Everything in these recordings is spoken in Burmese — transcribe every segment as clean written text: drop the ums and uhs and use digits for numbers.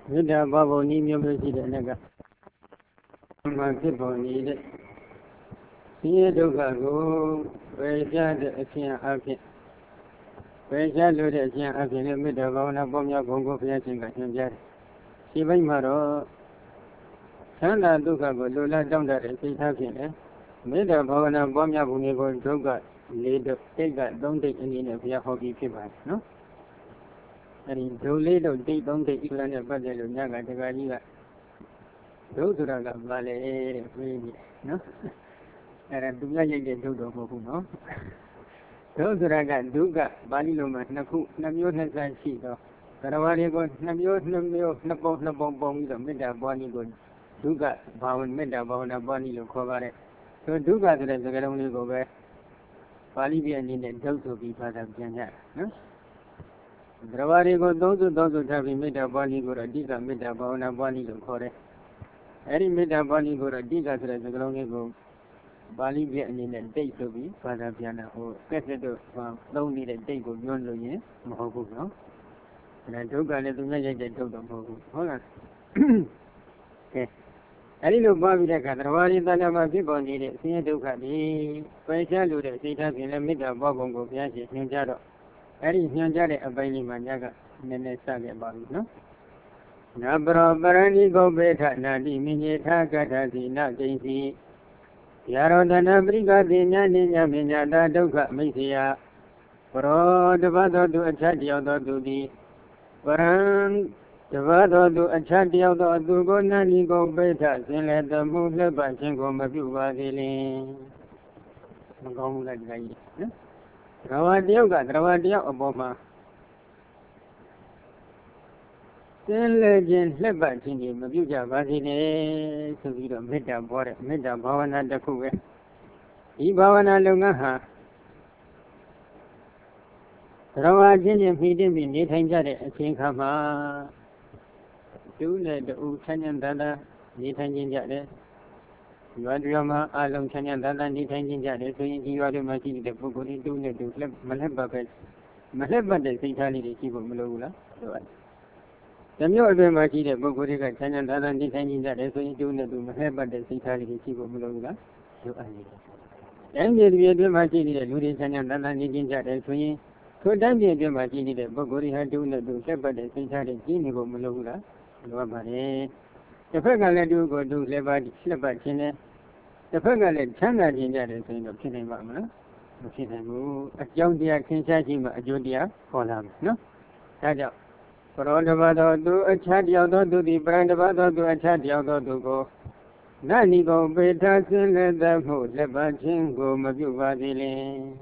မေတ္တာဘာဝနည်းမျိုးမျိုးရှိတဲ့အနေကမှဖြစ်ပေါ်နေတဲ့ဆင်းရဲဒုက္ခကိုပယ်ရှားတဲ့အခြင်းအဖြစ်ပယ်ရှားလို့တဲ့အခြင်းအဖြစ်နဲ့မေတ္တာဘာဝနာပေါင်းများဘုံကိုဘုရားရှင်ကညွှန်ကြားတယ်။ဒီဘက်မှာတော့ချမ်းသာဒုက္ခကိုလိုလားတောင်းတတဲ့စိတ်ထားဖြင့်လည်းမေတ္တာဘာဝနာပေါင်းများဘုံကိုဒုက္ခ၄ဒုတိတ်က၃တိတ်အနေနဲ့ဘုရားဟောပြီးဖြစ်ပါတယ်နော်။အဲဒီဒုလေးဒုတိတ်၃တိတ်ဤလိုနဲ့ပတ်သက်လို့ညကတက္ကကြီးကဒုဆိုတာကဘာလဲတဲ့ပြေးပြီနော်အဲ့ဒါသူများရိုက်တဲ့ဒုတော့မဟုတ်ဘူးနော်ဒုဆိုတာကဒုက္ခပါဠိလိုမှာနှစ်မျိုးနှစ်ဆရှိတော့သရဝရီကိုနှစ်ပုံပုံပြီးတော့မေတ္တာပွားနည်းကိုဒုက္ခဘာဝမေတ္တာဘာဝနာပွားနည်းလို့ခေါ်ပါတယ်ဆိုဒုက္ခဆိုတဲ့စကားလုံးလေးကိုပဲပါဠိပြအနေနဲ့ဒုဆိုပြီးဘာသာပြန်ကြနော်သရဝရီကိုသုံးစုထားပြီးမေတ္တာပွားနည်းကိုတော့အဓိကမေတ္တာဘာဝနာပွားနည်းလို့ခေါ်တယ်အဲ့ဒီမေတ္တာပါဠိကိုတော့အဓိကဆိုတဲ့စကားလုံးလေးကိုပါဠိပြအနေနဲ့တိတ်ဆိုပြီးဘာသာပြန်တာဟိုကက်ဆက်တို့သုံးနေတဲ့တိတ်ကိုပြောလို့ရင်မဟုတ်ဘူးနော်ဒါဒုက္ခလည်းသူများရိုက်တဲ့ဒုက္ခမဟုတ်ဘူးဟုတ်လားကဲအဲ့ဒီလိုပွားပြီးတဲ့အခါသရဝရီတဏ္ဍာမှာဖြစ်ပေါ်နေတဲ့ဆင်းရဲဒုက္ခတွေပယ်ရှားလို့တဲ့စိတ်ထားဖြင့်လည်းမေတ္တာပွားပုံကိုဘုရားရှင်ညွှန်ကြားတော့အဲ့ဒီညွှန်ကြားတဲ့အပိုင်းလေးမှာညကနည်းနည်းစခဲ့ပါပြီနော်နပရောပရဏိဂုဘေထနာတိမိညေထာကထသီနကိဉ္စီယာရောတနာပရိကတိညာနိညာမညာတာဒုက္ခမိစ္ဆယပရောတပတ်သောသူအခြားတယောက်သောသူသည်ပရံတပတ်သောသူအခြားတယောက်သောသူကိုနာနိဂုဘေထဆင်းလဲသမှုလှပ်ပခြင်းကိုမပြုပါသေးလင်မကောင်းဘူးလားဒီကကြီးနော်သရဝတယောက်ကသရဝတယောက်အပေါ်မှာသင်လည်းခြင်းလှက်ပတ်ခြင်းတွေမပြုကြပါစေနဲ့ဆိုပြီးတော့မေတ္တာပွားတဲ့မေတ္တာဘာဝနာတစ်ခုပဲဒီဘာဝနာလုပ်ငန်းဟာသရဝချင်းချင်းဖြည့်တင်းပြီးနေထိုင်ကြတဲ့အချိန်ခါမှာသူနဲ့တူချမ်းချမ်းသာသာနေထိုင်ခြင်းကြတယ်ရွာတွေမှာအလုံးချမ်းချမ်းသာသာနေထိုင်ခြင်းကြတယ်ဆိုရင်ဒီရွာတွေမှာရှိတဲ့ပုဂ္ဂိုလ်တွေတူနဲ့တူမလှက်ပတ်ပဲမလှက်ပတ်တဲ့စိတ်ထားလေးတွေရှိဖို့မလိုဘူးလားဟုတ်ပါဓမျိုးအတွင်းမှာရှိတဲ့ပုဂ္ဂိုလ်တွေကချမ်းချမ်းသာသာနေထိုင်ကြတယ်ဆိုရင်ကျိုးနဲ့သူမလှည့်ပတ်တဲ့စိတ်ထားလေးတွေရှိဖို့မလိုဘူးလားလိုအပ်နေတယ်။တိုင်းပြည်တွေအတွင်းမှာရှိနေတဲ့လူတွေချမ်းချမ်းသာသာနေကြတယ်ဆိုရင်ထိုတိုင်းပြည်အတွင်းမှာရှိနေတဲ့ပုဂ္ဂိုလ်တွေဟာကျိုးနဲ့သူလှည့်ပတ်တဲ့စိတ်ထားတွေကြီးနေဖို့မလိုဘူးလားလိုအပ်ပါတယ်။တစ်ဖက်ကလည်းသူကိုသူလှည့်ပတ်ခြင်းနဲ့တစ်ဖက်ကလည်းချမ်းသာခြင်းကြတယ်ဆိုရင်တော့ဖြစ်နိုင်ပါမလားမဖြစ်နိုင်ဘူး။အကြောင်းတရားခင်းရှားခြင်းမှာအကျိုးတရားပေါ်လာမယ်နော်။ဒါကြောင့်ပရောတပတ်သောသူအခြားတယောက်သောသူသည်ပရံတပတ်သောသူအခြားတယောက်သောသူကိုနာနိဂုပေထဆင်းလဲသမှုလက်ပတ်ခြင်းကိုမပြုပါသေးလင်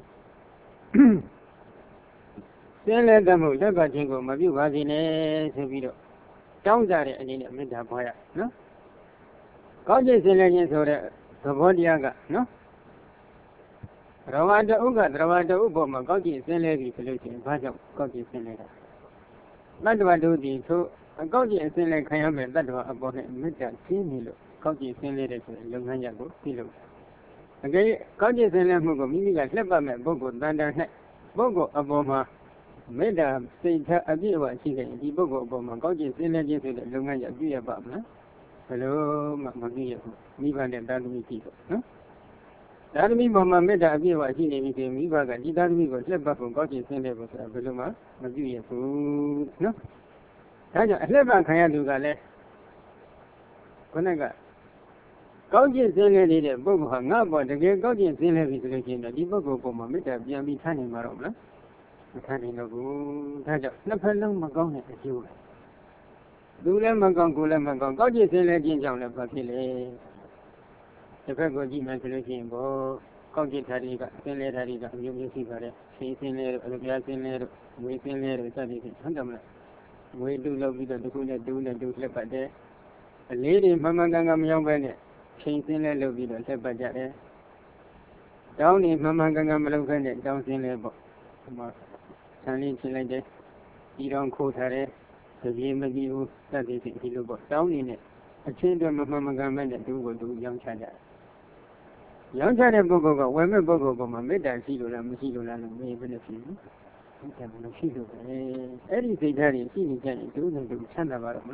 ဆင်းလဲသမှုလက်ပတ်ခြင်းကိုမပြုပါသေးနဲ့ဆိုပြီးတော့တောင်းကြတဲ့အနေနဲ့မေတ္တာပွားရနော်ကောင်းကျိတ်ဆင်းလဲခြင်းဆိုတဲ့သဘောတရားကနော်ရဝတ္တဥကသရဝတ္တဥပေါ်မှာကောင်းကျိတ်ဆင်းလဲပြီဆိုလို့ရှိရင်ဘာကြောင့်ကောင်းကျိတ်ဆင်းလဲတာတတ္တဝါတို့ဒီသို့အကောက်ကျင့်အစင်းလဲခံရမယ်တတ္တဝါအပေါ်နဲ့မေတ္တာရှင်းနေလို့ကောက်ကျင့်အစင်းလဲတဲ့ဆိုတဲ့လုပ်ငန်းရပ်ကိုပြုလုပ်တယ်။အကယ်ကောက်ကျင့်အစင်းလဲမှုကိုမိမိကလှက်ပတ်မဲ့ပုဂ္ဂိုလ်တန်တာ၌ပုဂ္ဂိုလ်အပေါ်မှာမေတ္တာစိတ်ထားအပြည့်အဝရှိတဲ့ဒီပုဂ္ဂိုလ်အပေါ်မှာကောက်ကျင့်အစင်းလဲခြင်းဆိုတဲ့လုပ်ငန်းရပ်ပြုရပါမလား။ဘယ်လိုမှမပြုရဘူး။မိဘနဲ့တာသမီရှိတော့နော်။တာသမီပေါ်မှာမေတ္တာအပြည့်အဝရှိနေပြီဆိုရင်မိဘကဒီတာသမီကိုလှက်ပတ်ဖို့ကောက်ကျင့်အစင်းလဲဖို့ဆိုတာဘယ်လိုမှမပြုရဘူးနော်။ဒါကြောင့်အလှည့်ပခံရသူကလည်းခုနကကောင်းကျင့်စင်းလဲနေတဲ့ပုဂ္ဂိုလ်ဟာငါ့ဘောတကယ်ကောင်းကျင့်စင်းလဲပြီဆိုလို့ရှိရင်ဒီပုဂ္ဂိုလ်ပေါ်မှာမေတ္တာပြန်ပြီးထားနိုင်မှာတော့မလားမထားနိုင်တော့ဘူးဒါကြောင့်နှစ်ဖက်လုံးမကောင်းတဲ့အကျိုးပဲသူလည်းမကောင်းကိုယ်လည်းမကောင်းကောင်းကျင့်စင်းလဲခြင်းကြောင့်လည်းဘာဖြစ်လဲတစ်ဖက်ကိုကြည့်မှဆိုလို့ရှိရင်ဘောကောင်းကျင့်ထားတွေကစင်းလဲထားတွေကအမျိုးမျိုးရှိပါတယ်စိတ်စင်းလဲတို့အလိုပြစင်းလဲတို့ဝေစင်းလဲတို့စသည်ဖြင့်ဟုတ်တယ်မလားငွေတူလောက်ပြီးတော့တခုနဲ့တူနဲ့တူလှက်ပတ်တယ်အလေးတွေမှန်မှန်ကန်ကန်မရောက်ပဲနဲ့ချိန်စင်းလဲလုပ်ပြီးတော့လှက်ပတ်ကြတယ်တောင်းနေမှန်မှန်ကန်ကန်မလုပ်ခဲနဲ့တောင်းစင်းလဲပေါ့ဒီမှာဆန်းလေးချင်းလိုက်တယ်ဒီတော့ခိုးထားတယ်တပြေးမကြည့်ဘူးစသည်ဖြင့်ဒီလိုပေါ့တောင်းနေနဲ့အချင်းတွေမှန်မှန်ကန်ပဲနဲ့တူကိုတူရောင်းချကြတယ်ရောင်းချတဲ့ပုဂ္ဂိုလ်ကဝယ်မဲ့ပုဂ္ဂိုလ်ကမှမေတ္တာရှိလို့လားမရှိလို့လားလို့မေးဘယ်နဲ့ဖြစ်လဲအဲ့ဒါမရှိလို့ပဲအဲ့ဒီစိတ်ဓာတ်တွေရှိနေကြရင်ဒုနဲ့ဒုချမ်းသာပါတော့မလား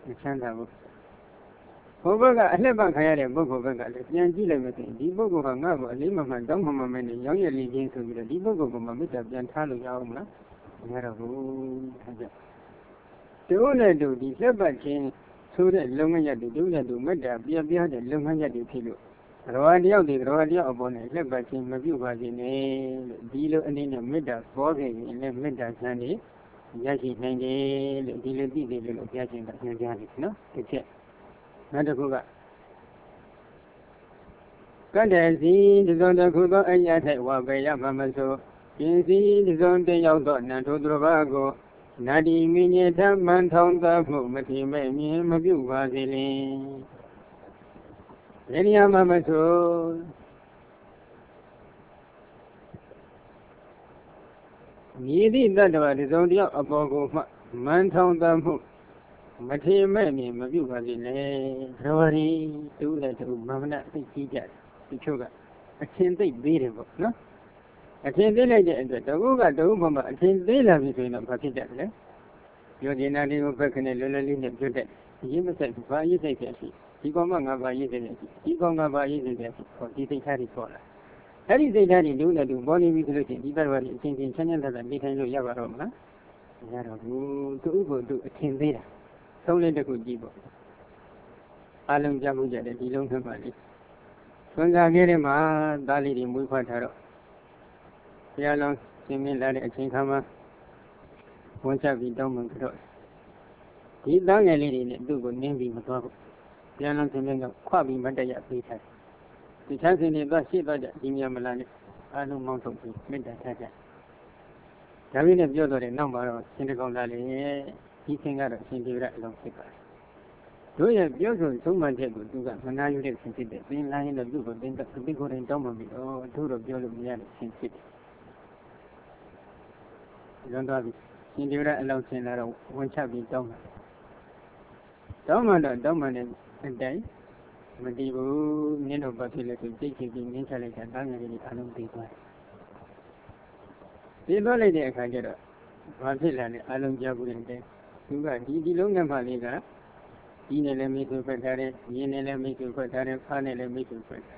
ချမ်းသာဘူးဘုဘကအလှက်ပခံရတဲ့ပုဂ္ဂိုလ်ဘက်ကလည်းပြန်ကြည့်လိုက်မယ်ဆိုရင်ဒီပုဂ္ဂိုလ်ကငါ့ကိုအလေးမမှန်တောင်းမှမနဲ့ရောင်းရည်လေးချင်းဆိုပြီးတော့ဒီပုဂ္ဂိုလ်ကမှမေတ္တာပြန်ထားလို့ရအောင်မလားမရတော့ဘူးဟုတ်ကြတို့နဲ့တို့ဒီလှက်ပတ်ချင်းဆိုတဲ့လုပ်ငန်းရပ်တွေတို့နဲ့တို့မေတ္တာပြပြတဲ့လုပ်ငန်းရပ်တွေဖြစ်လို့တော်တယောက်တယောက်အပေါ်နဲ့လှက်ပတ်ချင်းမပြုတ်ပါစေနဲ့လို့ဒီလိုအနေနဲ့မေတ္တာပေါ်ခဲ့ရင်လည်းမေတ္တာဆန်းနေရရှိနိုင်တယ်လို့ဒီလိုသိတယ်လို့ဘုရားရှင်ကညွှန်ကြားတယ်နော်တစ်ချက်နောက်တစ်ခုကကတ္တစီတစုံတစ်ခုသောအရာထိုက်ဝါပေရမှမဆိုပြင်းစီတစုံတစ်ယောက်သောနန္ထိုသူတစ်ပါးကိုနာတိမိညေထမှန်ထောင်းသမှုမထီမဲ့မြင်မပြုတ်ပါစေလင်ရေရမှမဆိုမြည်သည့်တတ္တဝါတစုံတစ်ယောက်အပေါ်ကိုမှမှန်ထောင်းသမှုမထေမဲ့မြင်မပြုတ်ပါစေနဲ့သရဝရီတူလည်းတူမမနသိကြီးကြတယ်ဒီချို့ကအချင်းသိသေးတယ်ပေါ့နော်အချင်းသေးလိုက်တဲ့အတွက်တကူကတကူဘမှာအချင်းသေးလာပြီဆိုရင်တော့ဘာဖြစ်တတ်လဲပြောနေတာလေးကိုဘက်ခနဲ့လွယ်လွယ်လေးနဲ့ပြောတတ်ရေးမဆိုင်ဘူးဘာရေးဆိုင်ဖြစ်ရှိဒီကောင်ကငါဘာရေးဆိုင်ဖြစ်ရှိဒီကောင်ကဘာရေးဆိုင်ဖြစ်ရှိဟောဒီသိထားပြီးပေါ်လာအဲ့ဒီသိထားပြီးတူလည်းတူပေါ်နေပြီဆိုလို့ရှိရင်ဒီသရဝရီအချင်းချင်းချမ်းချမ်းသာသာနေထိုင်လို့ရပါတော့မလားမရတော့ဘူးသူ့ကိုသူအချင်းသေးတာသုံးလေးတစ်ခုကြည့်ပေါ့အလုံးကြမှုကြတဲ့ဒီလုံးခက်ပါလေဆွမ်းစားခဲ့တဲ့မှာသားလေးတွေမွေးဖွားထားတော့ဘုရားလုံးရှင်မင်းလာတဲ့အချိန်ခါမှာဝန်ချပြီးတောင်းပန်ကြတော့ဒီသားငယ်လေးတွေနဲ့သူ့ကိုနင်းပြီးမသွားဘူးဘုရားလုံးရှင်မင်းကခွပြီးမတက်ရပေးထားတယ်ဒီချမ်းစင်တွေသွားရှေ့သွားကြဒီမြမလာနဲ့အလုံးမောင်းထုတ်ပြီးမေတ္တာထားကြဒါပြီးနဲ့ပြောတော့တဲ့နောက်မှာတော့ရှင်တကောင်လာလေဒီသင်ကတော့အရှင်ဒေဝရအလုံးဖြစ်ပါတယ်တို့ရဲ့ပြောဆိုသုံးမှန်ချက်ကိုသူကမနာယူတဲ့ဆင်ဖြစ်တယ်သင်လာရင်လည်းသူ့ကိုသင်ကိုယ်တိုင်တောင်းမှပြီးတော့တို့တော့ပြောလို့မရတဲ့ဆင်ဖြစ်တယ်လွန်သွားပြီရှင်ဒေဝရအလုံးဆင်လာတော့ဝန်ချပြီးတောင်းမှတော့တောင်းမှတဲ့အတိုင်းမတည်ဘူးနင်းတော့ဘာဖြစ်လဲဆိုစိတ်ချပြီးနင်းချလိုက်တာတားငယ်လေးအလုံးသိသွားတယ်သိသွားလိုက်တဲ့အခါကျတော့ဘာဖြစ်လာလဲအလုံးကြားဘူးတဲ့သူကဒီလုံးငတ်မှလေးကဒီနဲ့လည်းမိတ်ဆွေဖက်ထားတယ်ရင်းနဲ့လည်းမိတ်ဆွေဖက်ထားတယ်ဖားနဲ့လည်းမိတ်ဆွေဖက်ထား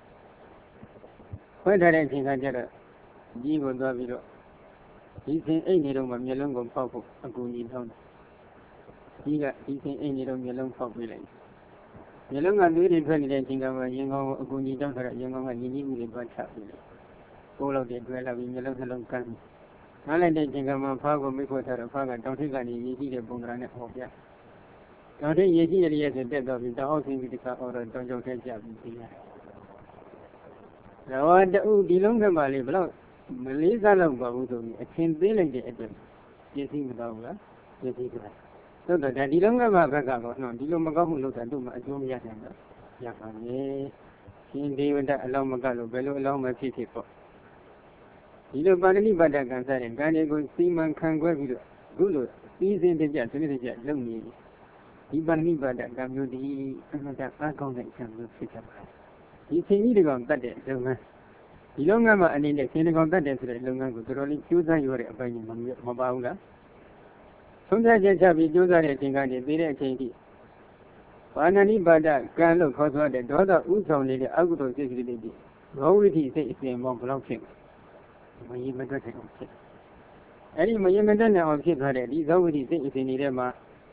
တဲ့အချိန်ခါကျတော့ဒီကိုသွားပြီးတော့ဒီစင်အိတ်နေတော့မှမျက်လုံးကိုဖောက်ဖို့အကူကြီးထောင်းတယ်ဒီစင်အိတ်နေတော့မျက်လုံးဖောက်ပေးလိုက်မျက်လုံးကသွေးတွေထွက်နေတဲ့အချိန်ကမှရင်ကောင်းကိုအကူကြီးတောင်းထားတဲ့ရင်ကောင်းကညီညီဦးတွေသွားချပြီးတယ်ပိုးလောက်တွေတွဲလာပြီးမျက်လုံးနှလုံးကန်းနားလိုက်တဲ့အချိန်ကမှဖားကိုမိတ်ခွက်ထားတော့ဖားကတောင်ထိပ်ကနေရည်ကြည့်တဲ့ပုံစံနဲ့ဟောပြတောင်ထိပ်ရည်ကြည့်ရတဲ့ဆိုတက်တော့ပြီးတောင်အောက်ဆင်းပြီးတခါအော်တော့တောင်ကျောက်ထဲကျပြီးပြီးရတယ်။ဒါကတူဒီလုံးကမှလေးဘလောက်မလေးစားတော့ပါဘူးဆိုပြီးအချင်းသေးလိုက်တဲ့အတွက်ပြည့်စည်မတော့ဘူးလားပြည့်စည်ကြတယ်။သို့တော့ဒီလုံးကမှဘက်ကတော့နော်ဒီလိုမကောက်မှုလုပ်တာတို့မှအကျိုးမရနိုင်တော့ရပါမယ်။ရှင်ဒေဝဒအလောင်းမကလို့ဘယ်လိုအလောင်းမဖြစ်ဖြစ်ပေါ့ဒီလိုပါဠိပါဒကံစားတဲ့ကံတွေကိုစီမံခန့်ခွဲပြီးတော့အခုလိုစီစဉ်တကြစနစ်တကျလုပ်နေဒီပါဠိပါဒကံမျိုးဒီအမှန်တအားကောင်းတဲ့ကံမျိုးဖြစ်ကြပါတယ်ဒီသင်ကြီးတကောင်တတ်တဲ့လုပ်ငန်းဒီလုပ်ငန်းမှာအနေနဲ့သင်တကောင်တတ်တဲ့ဆိုတဲ့လုပ်ငန်းကိုတော်တော်လေးကြိုးစားရတဲ့အပိုင်းကြီးမပါဘူးလားဆုံးဖြတ်ချက်ချပြီးကြိုးစားတဲ့အချိန်ကနေပြီးတဲ့အချိန်ထိပါဏိပါဒကံလို့ခေါ်ဆိုတဲ့ဒေါသဥဆောင်နေတဲ့အကုသိုလ်စိတ်ကလေးတွေဘောဝိထိစိတ်အစဉ်ပေါင်းဘယ်လောက်ဖြစ်မရေမတွက်နိုင်အောင်ဖြစ်အဲ့ဒီမရေမတွက်နိုင်အောင်ဖြစ်သွားတဲ့ဒီသောဝိတိစိတ်အစဉ်တွေထဲမှာ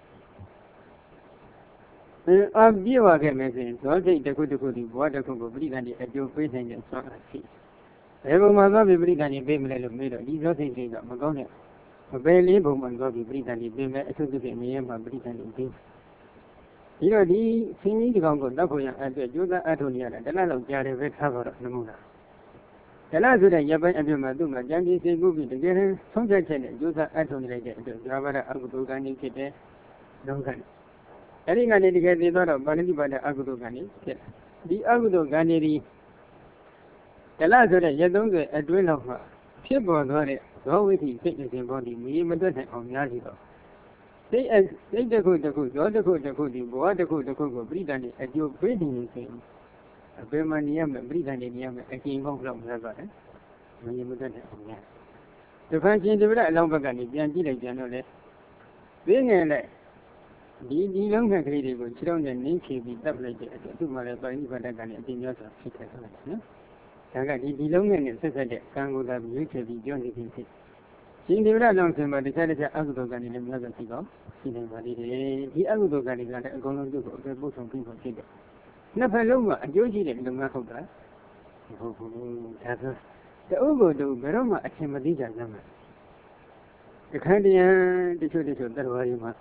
အပြည့်ဝခဲ့မယ်ဆိုရင်ဇောစိတ်တစ်ခုတစ်ခုဒီဘဝတစ်ခုကိုပရိသတ်တွေအကျိုးပေးနိုင်တဲ့ဆွမ်းအားရှိဘယ်ပုံမှာသွားပြီးပရိသတ်တွေပေးမလဲလို့မေးတော့ဒီဇောစိတ်တွေကမကောင်းတဲ့မပယ်လေးပုံမှာသွားပြီးပရိသတ်တွေပေးမယ်အထူးသဖြင့်မြင်မှာပရိသတ်တွေပေးဒီတော့ဒီဆင်းကြီးတကောင်ကိုတောက်ဖို့ရအတွက်ကြိုးစားအထောက်နေရတာတလားလောက်ကြားတယ်ပဲထားပါတော့နမို့လားဒါလားဆိုတဲ့ရပိုင်းအပြည့်မှာသူ့မှာကြံပြီးစိတ်ကူးပြီးတကယ်ဆုံးဖြတ်ချက်နဲ့ကြိုးစားအထောက်နေလိုက်တဲ့အတွက်ဇာဝရအကုသိုလ်ကံကြီးဖြစ်တဲ့လုံးကံအဲ့ဒီကနေတကယ်သိတော့ပါဠိပါဒအကုသိုလ်ကံကြီးဖြစ်ဒီအကုသိုလ်ကံကြီးဒါလားဆိုတဲ့ရ30အတွင်းလောက်မှာဖြစ်ပေါ်သွားတဲ့ဇောဝိထိစိတ်အစဉ်ပေါ်ဒီမီးမတွက်နိုင်အောင်များစီတော့စိတ်တစ်ခုတစ်ခုဇောတစ်ခုတစ်ခုဒီဘဝတစ်ခုတစ်ခုကိုပရိသတ်နဲ့အကျိုးပေးနေရင်ဆိုရင်အပေမနေရမယ်ပရိသတ်နဲ့နေရမယ်အကျဉ်းပေါင်းလောက်များပါတယ်မီးမတွက်နိုင်အောင်များတဖန်ရှင်တပည့်အလောင်းဘက်ကနေပြန်ကြည့်လိုက်ပြန်တော့လေသိငယ်လိုက်ဒီလုံးခက်ကလေးတွေကိုခြေထောက်နဲ့နင်းချပြီးတပ်လိုက်တဲ့အတွက်သူ့မှာလည်းပါဠိဘာသာကနေအပြင်များစွာဖြစ်ခဲ့တယ်နော်။ဒါကဒီလုံးနဲ့ဆက်ဆက်တဲ့ကံကိုသာရွေးချယ်ပြီးပြောနေခြင်းဖြစ်ရှင်ဒေဝရလောင်ဆင်မှာတခြားအကုသိုလ်ကံတွေလည်းများစွာရှိကောရှိနေပါသေးတယ်။ဒီအကုသိုလ်ကံတွေကလည်းအကုန်လုံးသူ့ကိုအပြည့်ပို့ဆောင်ပြီးဖြစ်တယ်။နှစ်ဖက်လုံးမှာအကျိုးရှိတဲ့လုပ်ငန်းဟုတ်တာ။ဟုတ်ဘူး။ဒါဆိုတအုပ်ကိုတူဘယ်တော့မှအချင်းမသိကြကြမှာ။အခန်းတရားတချို့တတော်ရီမှာ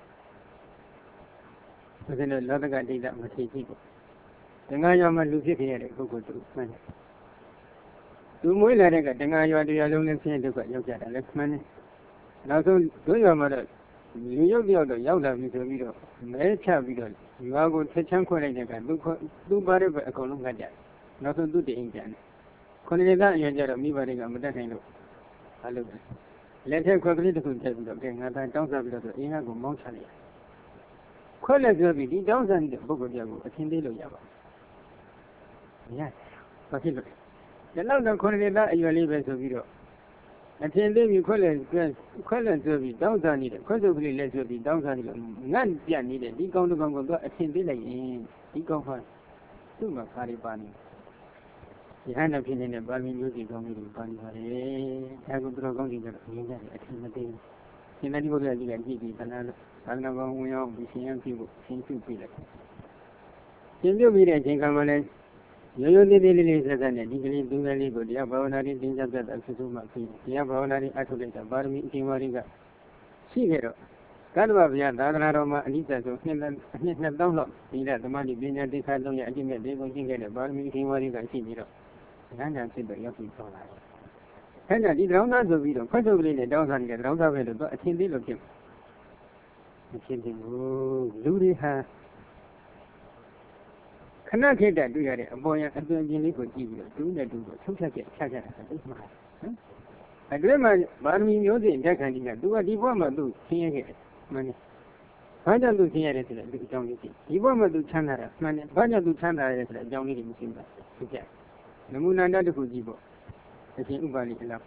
ဒါဆိုတော့လောကဒိဋ္ဌမရှိကြည့်ဘူး။တန်ခါရွာမှာလူဖြစ်ခဲ့ရတဲ့ပုဂ္ဂိုလ်တူမှန်တယ်။သူမွေးလာတဲ့ကတန်ခါရွာတရားလုံးနဲ့ဆင်းရဲဒုက္ခရောက်ကြတာလည်းမှန်တယ်။နောက်ဆုံးတို့ရွာမှာတော့လူရုပ်တယောက်တော့ရောက်လာပြီဆိုပြီးတော့မဲချပြီးတော့ရွာကိုဆက်ချမ်းခွဲလိုက်တဲ့ကသူပါတဲ့ဘက်အကုန်လုံးငတ်ကြတယ်။နောက်ဆုံးသူတအိမ်ကြတယ်။ခုနှစ်နှစ်အရွယ်ကျတော့မိဘတွေကမတတ်နိုင်လို့အားလုပ်တယ်။လက်ထက်ခွက်ကလေးတစ်ခုထည့်ပြီးတော့ကဲငါသားတောင်းစားပြီးတော့အင်းကကိုမောင်းချလိုက်။ခွက်လက်ပြောပြီးဒီတောင်းစားနေတဲ့ပုဂ္ဂိုလ်ပြောက်ကိုအထင်သေးလို့ရပါမရဘာဖြစ်လို့ဒီလောက်တော့ခုနှစ်နှစ်အရွယ်လေးပဲဆိုပြီးတော့အထင်သေးပြီးခွက်လက်ဆိုပြီးတောင်းစားနေတဲ့ခွက်စုပ်ကလေးလက်ဆိုပြီးတောင်းစားနေလို့ငတ်ပြတ်နေတဲ့ဒီကောင်းတစ်ကောင်ကိုတော့အထင်သေးလိုက်ရင်ဒီကောင်းဟာသူ့မှာခါရီပါနေဒီဟန်တော့ဖြစ်နေတဲ့ပါဠိမျိုးစီကောင်းလေးတွေပါနေပါလေဒါကသူတော်ကောင်းကြီးကတော့မြင်ကြတယ်အထင်မသေးဘူးရှင်သာတိဘုရားကြီးကကြည့်ပြီးသနာလို့သာသနာကောင်းဝင်အောင်ဒီရှင်ရပြုဖို့ရှင်ပြုပြလိုက်ရှင်ပြုပြီးတဲ့အချိန်ကမှလည်းရိုးသေးသေးလေးဆက်ဆက်နဲ့ဒီကလေးသူငယ်လေးကိုတရားဘာဝနာတွေသင်ကြားပြတာဖြစ်ဆုံးမှဖြစ်တရားဘာဝနာတွေအထုလိုက်တာပါရမီအရှင်ဝါတွေကရှိခဲ့တော့ကတ္တဗဗျာသာသနာတော်မှာအနိစ္စဆိုနှစ်2000လောက်ဒီကသမာဓိပညာတိခါ3ရအကျင့်မဲ့တွေကိုရှင်းခဲ့တဲ့ပါရမီအရှင်ဝါတွေကရှိပြီးတော့ဉာဏ်ဉာဏ်ဖြစ်တော့ရောက်ပြီးသွားလာတယ်။အဲဒါဒီတောင်းသားဆိုပြီးတော့ခွက်စုပ်ကလေးနဲ့တောင်းစားနေတဲ့တောင်းသားပဲလို့တော့အချင်းသေးလို့ဖြစ်မဖြစ်ဘူးလူတွေဟာခဏခေတ္တတွေ့ရတဲ့အပေါ်ရအသွင်ပြင်လေးကိုကြည့်ပြီးတော့တူးနဲ့တူးကိုထုတ်ဖြတ်ချက်ချကြတာသိမှာနော်အတွင်းမှာပါရမီမျိုးစဉ်တက်ခံကြီးကသူကဒီဘဝမှာသူဆင်းရဲခဲ့တယ်မှန်တယ်ဘာကြောင့်သူဆင်းရဲတယ်ဆိုတော့ဒီအကြောင်းလေးရှိဒီဘဝမှာသူချမ်းသာတာမှန်တယ်ဘာကြောင့်သူချမ်းသာရဲဆိုတဲ့အကြောင်းလေးတွေမရှိဘူးသိကြနမူနာတစ်ခုကြည့်ပေါ့အရှင်ဥပါလိအလောက်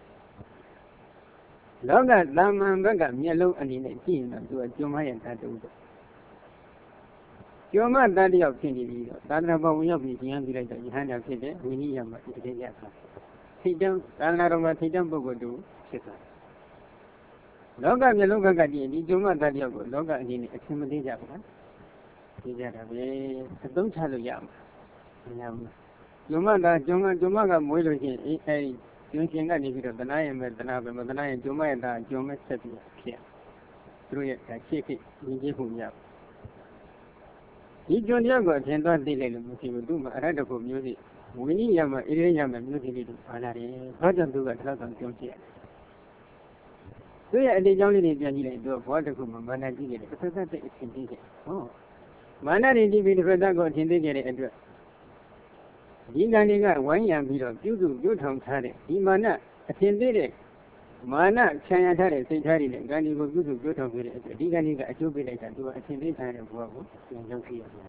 လောကသမ္မန်ဘက်ကမျက်လုံးအနေနဲ့ကြည့်ရင်တော့သူကကျွမ်းမရတာတူတယ်ကျော်မတန်တယောက်ဖြစ်နေပြီးတော့သာသနာ့ဘောင်ဝင်ရောက်ပြီးဉာဏ်ပြလိုက်တော့ယဟန်တာဖြစ်တဲ့ဝိနည်းယမှာဒီတည်းရတာထိတံသာသနာတော်မှာထိတံပုဂ္ဂိုလ်တူဖြစ်သွားလောကမျက်လုံးဘက်ကကြည့်ဒီကျော်မတန်တယောက်ကိုလောကအနေနဲ့အချင်းမသေးကြဘူးလားသိကြတာပဲအသုံးချလို့ရမှာမရဘူးကျော်မကမွေးလို့ရှိရင်အဲဒီကျွန်းရှင်ကနေပြီးတော့တနာရင်ပဲတနာပဲမတနာရင်ကျော်မရဲ့သားကျော်မဆက်ပြီးဖြစ်သူတို့ရဲ့ရှေ့ခေတ်ရင်းကျေးမှုရဒီကျွန်းတရားကိုအထင်သွားသိလိုက်လို့မရှိဘူးသူ့မှာအရတ္တကိုမျိုးစီဝိနည်းယမှာဣရိယမှာမျိုးစီလေးတွေပါလာတယ်ဘာကြောင့်သူကဒီလောက်တောင်ပြောကြည့်ရသူရဲ့အတိတ်ကြောင့်လေးတွေပြန်ကြည့်လိုက်တော့ဘဝတစ်ခုမှာမာနကြည့်တယ်တစ်ဖက်သက်အထင်သေးတယ်ဟောမာနတွေကြည့်ပြီးတစ်ဖက်သက်ကိုအထင်သေးကြတဲ့အတွက်ဒီကံတွေကဝိုင်းရံပြီးတော့ပြုထောင်ထားတဲ့ဒီမာနအထင်သေးတဲ့မာနခြံရထားတဲ့စိတ်ထားတွေနဲ့ကံတွေကိုပြုထောင်ပြီးတဲ့အတွက်ဒီကံတွေကအကျိုးပေးလိုက်တာသူကအထင်သေးထားတဲ့ဘဝကိုပြန်ရောက်ကြည့်ရတယ်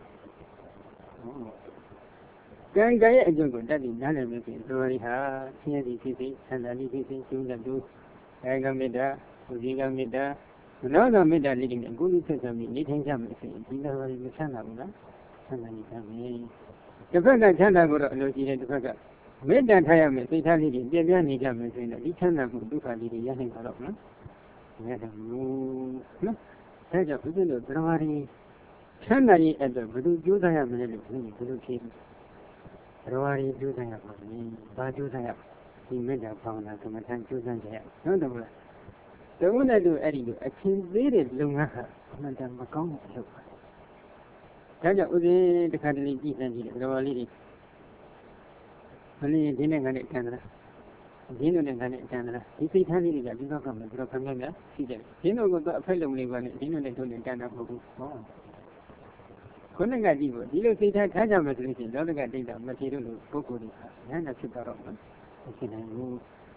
ကံကြရဲ့အကျိုးကိုတတ်ပြီးနားလည်လို့ရှိရင်သူတို့ဟာဆင်းရဲသည်ဖြစ်စေဆန္ဒသည်ဖြစ်စေကျိုးတဲ့သူကာယကမေတ္တာဝစီကမေတ္တာမနောကမေတ္တာလေးတွေနဲ့ကိုယ်ကြီးဆက်ဆံပြီးနေထိုင်ကြမယ်ဆိုရင်ဒီလိုတွေမဆန်းတာဘူးလားဆန်းတယ်ကြမယ်တစ်ဖက်ကချမ်းသာကိုတော့အလိုရှိတယ်တစ်ဖက်ကမေတ္တာထားရမယ်စိတ်ထားလေးတွေပြည့်ပြည့်နေကြမယ်ဆိုရင်ဒီချမ်းသာမှုဒုက္ခလေးတွေရနိုင်ပါတော့နော်ရတယ်ဘူးနော်ဒါကြောင့်ဦးဇင်းတို့သရဝရီချမ်းသာရေးအတွက်ဘယ်လိုကြိုးစားရမလဲလို့ဘယ်လိုဖြေသရဝရီကြိုးစားရပါမယ်ဘာကြိုးစားရဒီမေတ္တာဘာဝနာကမ္မထံကြိုးစားကြရနော်တမလားတဝုနဲ့တို့အဲ့ဒီလိုအချင်းသေးတဲ့လုပ်ငန်းဟာအမှန်တန်မကောင်းတဲ့အလုပ်ပါဒါကြောင့်ဦးဇင်းတစ်ခါတလေကြည့်စမ်းကြည့်တယ်သရဝရီမလေးဒီနဲ့ငါနဲ့တန်တယ်ဒီလိုနဲ့ငါနဲ့တန်တယ်ဒီစိတ်ထားလေးတွေကဒီတော့ကမှဘယ်တော့ခမ်းများရှိတယ်ဒီလိုကတော့အဖက်လုံးလေးပါနဲ့ဒီလိုနဲ့တို့နဲ့တန်တာမဟုတ်ဘူးဟောခုနကကြည့်ဖို့ဒီလိုစိတ်ထားကြမယ်ဆိုလို့ရှိရင်လောကဒိဋ္ဌမထေရလို့ပုဂ္ဂိုလ်တွေဟာဉာဏ်နဲ့ဖြစ်တော့မှာဖြစ်နိုင်ဘူး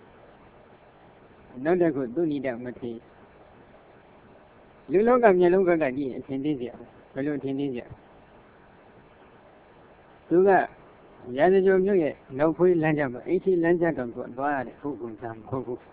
နောက်တစ်ခုသူဏိဒမထေလူလောကမျက်လုံးဘက်ကကြည့်ရင်အထင်သေးကြဘယ်လိုအထင်သေးကြသူကရာဇကြုံမြို့ရဲ့နောက်ဖွေးလမ်းကြမှာအိမ်ရှိလမ်းကြတော့သူသွားရတယ်ဟုတ်ကုန်စမ်းမဟုတ်ဘူး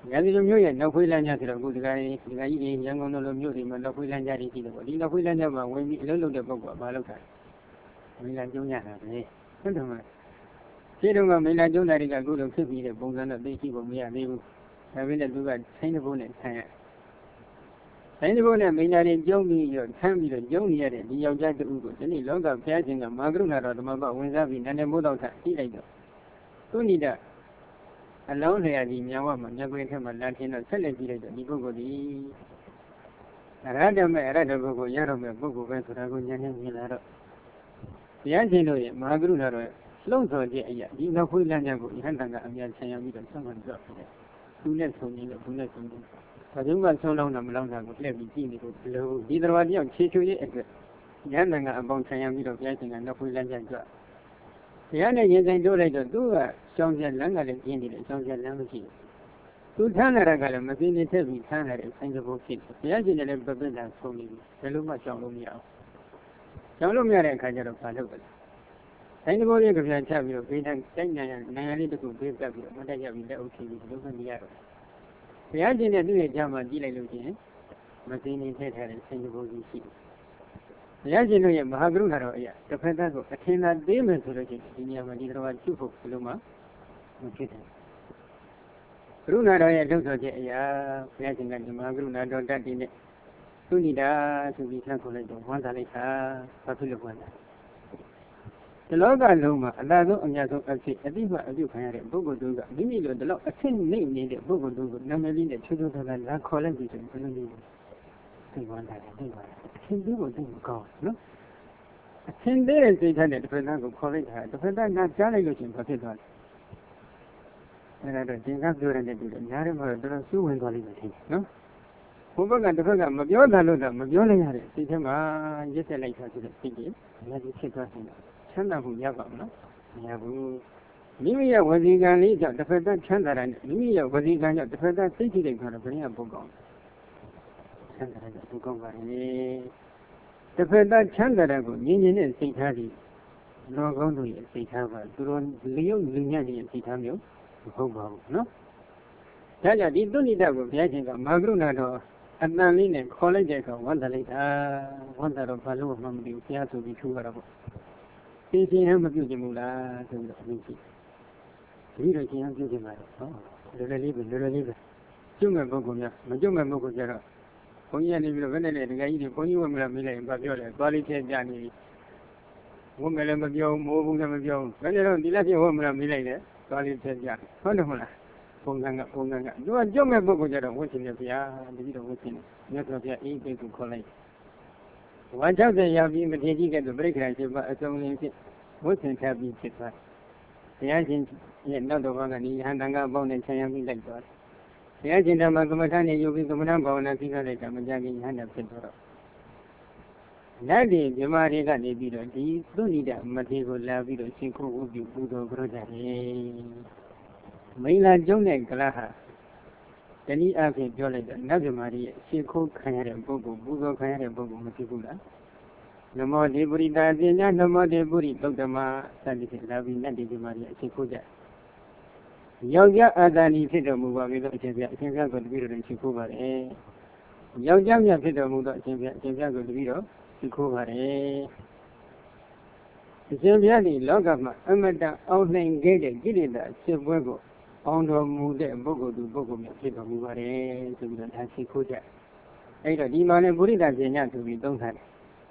ရာဇီလိုမျိုးရဲ့နောက်ဖွေးလမ်းကြဆိုတော့အခုဒီကကြီးရန်ကုန်လိုမျိုးတွေမှာနောက်ဖွေးလမ်းကြတွေရှိတယ်ပေါ့ဒီနောက်ဖွေးလမ်းကြမှာဝင်ပြီးအလုပ်လုပ်တဲ့ပုဂ္ဂိုလ်ကမလုပ်တာမိလာကျုံရတာပဲဟုတ်တယ်မလားခြေတုံးကမိလာကျုံတာတွေကအခုလိုဖြစ်ပြီးတဲ့ပုံစံတော့သိရှိဖို့မရသေးဘူးဒါပေမဲ့သူကဆိုင်းတဲ့ဘုံနဲ့ဆန်းရဆိုင်းတဲ့ဘုံနဲ့မိလာတွေကျုံပြီးတော့ဆန်းပြီးတော့ကျုံနေရတဲ့ဒီယောက်ျားတူကိုဒီနေ့လောကဘုရားရှင်ကမာကရုဏာတော်သမဘဝင်စားပြီးနန္ဒမိုးတော်ထကြည့်လိုက်တော့သူနိဒအလုံးလျာကြီးမြောင်ဝမှာမြတ်ကွင်းထဲမှာလာထင်းတော့ဆက်လက်ကြည့်လိုက်တော့ဒီပုဂ္ဂိုလ်ဒီအရဟတမေအရဟတပုဂ္ဂိုလ်ရတော့မဲ့ပုဂ္ဂိုလ်ပဲဆိုတာကိုဉာဏ်နဲ့မြင်လာတော့ဘုရားရှင်တို့ရဲ့မဟာကရုဏာတော်လှုံ့ဆော်ခြင်းအရာဒီနောက်ဖွေးလမ်းကြောင်းကိုယဟန်တန်ကအများဆင်ရပြီးတော့ဆက်မှန်ကြောက်တယ်သူနဲ့ဆုံနေလို့သူနဲ့ဆုံနေဘာကြောင့်ကဆုံးလောင်းတာမလောင်းတာကိုလှည့်ပြီးကြည့်နေလို့ဘလို့ဒီတော်တရားခြေချွေရဲ့အတွက်ယဟန်တန်ကအပေါင်းဆင်ရပြီးတော့ဘုရားရှင်ကနောက်ဖွေးလမ်းကြောင်းကြွဘုရားနဲ့ရင်ဆိုင်တိုးလိုက်တော့သူကရှောင်းပြလမ်းကလည်းကျင်းနေတယ်ရှောင်းပြလမ်းမရှိဘူးသူထမ်းလာတာကလည်းမသိနေထက်ပြီးထမ်းလာတဲ့ဆိုင်ကဘုဖြစ်တယ်ဘုရားရှင်လည်းပပတာဆုံးနေပြီဘယ်လိုမှရှောင်လို့မရအောင်ရှောင်လို့မရတဲ့အခါကျတော့ဘာလုပ်လဲဆိုင်ကဘုရဲ့ကြပြချပြီးတော့ဘေးတိုင်းတိုက်နိုင်ငံလေးတစ်ခုဘေးကပ်ပြီးတော့မတက်ရပြီးလက်အုပ်ချပြီးဒီလိုမှနေရတော့ဘုရားရှင်နဲ့သူ့ရဲ့ကြားမှာကြည့်လိုက်လို့ချင်းမသိနေထက်ထားတဲ့ဆိုင်ကဘုကြီးရှိတယ်ဘုရားရှင်တို့ရဲ့မဟာကရုဏာတော်အရာတစ်ဖက်သားကိုအထင်သာသေးမယ်ဆိုလို့ချင်းဒီနေရာမှာဒီတော်ကကျွတ်ဖို့ဘယ်လိုမှမဖြစ်တယ်ကရုဏာတော်ရဲ့လှုပ်ဆော်ခြင်းအရာဘုရားရှင်ကဒီမဟာကရုဏာတော်တတ်တည်နဲ့သူနိဒာဆိုပြီးဆန်းခေါ်လိုက်တော့ဝမ်းသာလိုက်တာဘာဖြစ်လို့ဝမ်းသာဒီလောကလုံးမှာအလားဆုံးအများဆုံးအဖြစ်အတိမအပြုခံရတဲ့ပုဂ္ဂိုလ်တို့ကမိမိလိုဒီလောက်အထင်နှိမ့်နေတဲ့ပုဂ္ဂိုလ်တို့ကိုနာမည်လေးနဲ့ချွတ်ချွတ်ထားလာခေါ်လိုက်ပြီဆိုရင်ဘယ်လိုလဲသိဝမ်းသာတယ်သိပါလားအထင်သေးကိုသိမကောင်းနော်အထင်သေးတဲ့စိတ်ထားတဲ့တစ်ဖက်သားကိုခေါ်လိုက်တာတစ်ဖက်သားနားကြားလိုက်လို့ချင်းဘာဖြစ်သွားလဲအဲ့ဒါတော့သင်္ကန်းပြောရတဲ့တူတယ်ညားတယ်မှာတော့တော်တော်စူးဝင်သွားလိမ့်မယ်ထင်တယ်နော်ဘုဘကတစ်ဖက်ကမပြောတာလို့တော့မပြောလိုက်ရတဲ့စိတ်ထဲမှာရစ်ဆက်လိုက်တာဆိုတဲ့စိတ်ကြီးအများကြီးဖြစ်သွားတယ်ချမ်းသာမှုရပါမလားမရဘူးမိမိရဲ့ဝစီကံလေးကြောင့်တစ်ဖက်သားချမ်းသာတာနဲ့မိမိရဲ့ဝစီကံကြောင့်တစ်ဖက်သားစိတ်ကြည့်လိုက်တာတော့ဘယ်ရပုတ်ကောင်းချမ်းသာတဲ့ပုတ်ကောင်းပါလေတစ်ဖက်သားချမ်းသာတဲ့ကိုငြင်းငြင်းနဲ့စိတ်ထားပြီးလောကောင်းတို့ရဲ့စိတ်ထားပါသူတို့လျုပ်လူညံ့ရဲ့စိတ်ထားမျိုးမဟုတ်ပါဘူးနော်ဒါကြောင့်ဒီသုနိဒကိုဘုရားရှင်ကမာကရုဏာတော်အတန်လေးနဲ့ခေါ်လိုက်တဲ့အခါဝန္တာလိုက်တာဝန္တာတော့ဘာလို့မှမသိဘူးဘုရားဆိုပြီးထူရတာပေါ့သိချင်းဟမပြုတ်ခြင်းမူလားဆိုပြီးတော့အင်းရှိဒီလိုချင်းဟပြုတ်ခြင်းပါတော့ဟောလွယ်လွယ်လေးပဲကျွတ်မဲ့ပုဂ္ဂိုလ်များမကျွတ်မဲ့ပုဂ္ဂိုလ်ကြတော့ဘုန်းကြီးကနေပြီးတော့ဘယ်နဲ့လဲတကယ်ကြီးတွေဘုန်းကြီးဝတ်မလားမေးလိုက်ရင်ဘာပြောလဲသွားလေးချက်ကြနေပြီဝတ်မယ်လည်းမပြောမိုးဘူးလည်းမပြောဘယ်နဲ့တော့ဒီလက်ပြဝတ်မလားမေးလိုက်တယ်သွားလေးချက်ကြဟုတ်တယ်မလားပုံစံကသူကကျွတ်မဲ့ပုဂ္ဂိုလ်ကြတော့ဝတ်ချင်တယ်ဗျာတတိတော့ဝတ်ချင်တယ်မြတ်စွာဘုရားအေးပိတ်ကိုခေါ်လိုက်ဝါ60ရောက်ပြီးမထေကြီးကဲ့သို့ပြိဋ္ဌာန်ရှိမှအစုံလင်ဖြစ်ဝတ်ဆင်ထားပြီးဖြစ်သွားဘုရားရှင်ရဲ့နောက်တော်ကနေယဟန်တန်ကအပေါင်းနဲ့ဆံရပြီးလိုက်သွားဘုရားရှင်ဓမ္မကမ္မထာနဲ့ယုတ်ပြီးကမ္မထာဘာဝနာသိခဲ့လိုက်တာမကြခင်ယဟန်တဖြစ်သွားတော့လက်ဒီမြမတွေကနေပြီးတော့ဒီသုနိဒမထေကိုလာပြီးတော့ရှင်ခုဥပြုပူဇော်ကြကြတယ်မိလာကျုံးတဲ့ကလဟာတနည်းအားဖြင့်ပြောလိုက်တော့နတ်မြမတွေရဲ့ရှင်ခုခံရတဲ့ပုဂ္ဂိုလ်ပူဇော်ခံရတဲ့ပုဂ္ဂိုလ်မဖြစ်ဘူးလားနမောတေပုရိတာပညာနမောတေပုရိသုတ္တမစသည်ဖြင့်လာပြီးနတ်ဒီမြမတွေအရှင်ခုကြယောက်ျားအာသာနီဖြစ်တော်မူပါပြီလို့အရှင်ဘုရားကိုတပည့်တော်ရှင်ခုပါတယ်ယောက်ျားမြတ်ဖြစ်တော်မူသောအရှင်ဘုရားကိုတပည့်တော်ရှင်ခုပါတယ်အရှင်ဘုရားဒီလောကမှာအမတအောင်နိုင်ခဲ့တဲ့ကိလေသာစစ်ပွဲကိုအောင်တော်မူတဲ့ပုဂ္ဂိုလ်သူပုဂ္ဂိုလ်များဖြစ်တော်မူပါတယ်ဆိုပြီးတော့ဒါရှိခိုးကြအဲ့တော့ဒီမှာလည်းပုရိသပညာဆိုပြီးသုံးထားတယ်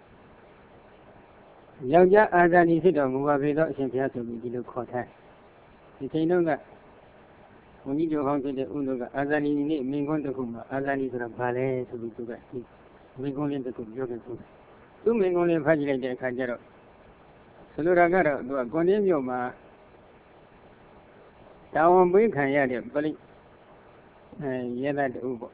ယောက်ျားအာဇာနည်ဖြစ်တော်မူပါပြီတော့အရှင်ဘုရားဆိုပြီးဒီလိုခေါ်ထားဒီချိန်တုန်းကဘုန်းကြီးတို့ဟောင်းဖြစ်တဲ့ဥဒ္ဒကအာဇာနည်နေ့မင်းကွန်းတစ်ခုမှာအာဇာနည်ဆိုတာဘာလဲဆိုပြီးသူကမင်းကွန်းလေးတစ်ခုပြောခဲ့သူမင်းကွန်းလေးဖတ်ကြည့်လိုက်တဲ့အခါကျတော့ဆိုလိုတာကတော့သူကကွန်တင်းမြို့မှာတာဝန်ပေးခံရတဲ့ပရိရဲသားတူပေါ့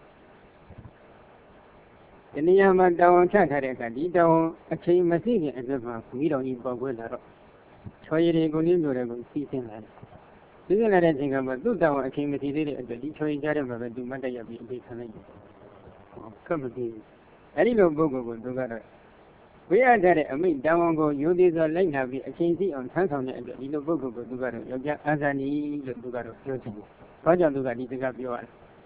ဒီနေရာမှာတာဝန်ချထားတဲ့အခါဒီတာဝန်အချိန်မရှိခင်အတွက်မှာမိတော်ကြီးပေါက်ခွဲလာတော့ချော်ရည်တွေကိုနည်းမျိုးတွေကိုစီးဆင်းလာတယ်စီးဆင်းလာတဲ့အချိန်ကမှသူ့တာဝန်အချိန်မရှိသေးတဲ့အတွက်ဒီချော်ရည်ကြားထဲမှာပဲသူမတ်တက်ရပြီးအပေးခံလိုက်တယ်ခက်မပြေဘူးအဲ့ဒီလိုပုဂ္ဂိုလ်ကိုသူကတော့ဝိရတဲ့အမိတာဝန်ကိုယုံသေးစွာလိုက်နာပြီးအချိန်စီအောင်ထမ်းဆောင်တဲ့အတွက်ဒီလိုပုဂ္ဂိုလ်ကိုသူကတော့ယောက်ျားအာဇာနည်လို့သူကတော့ပြောချင်တယ်။ဘာကြောင့်သူကဒီစကားပြောရလဲ။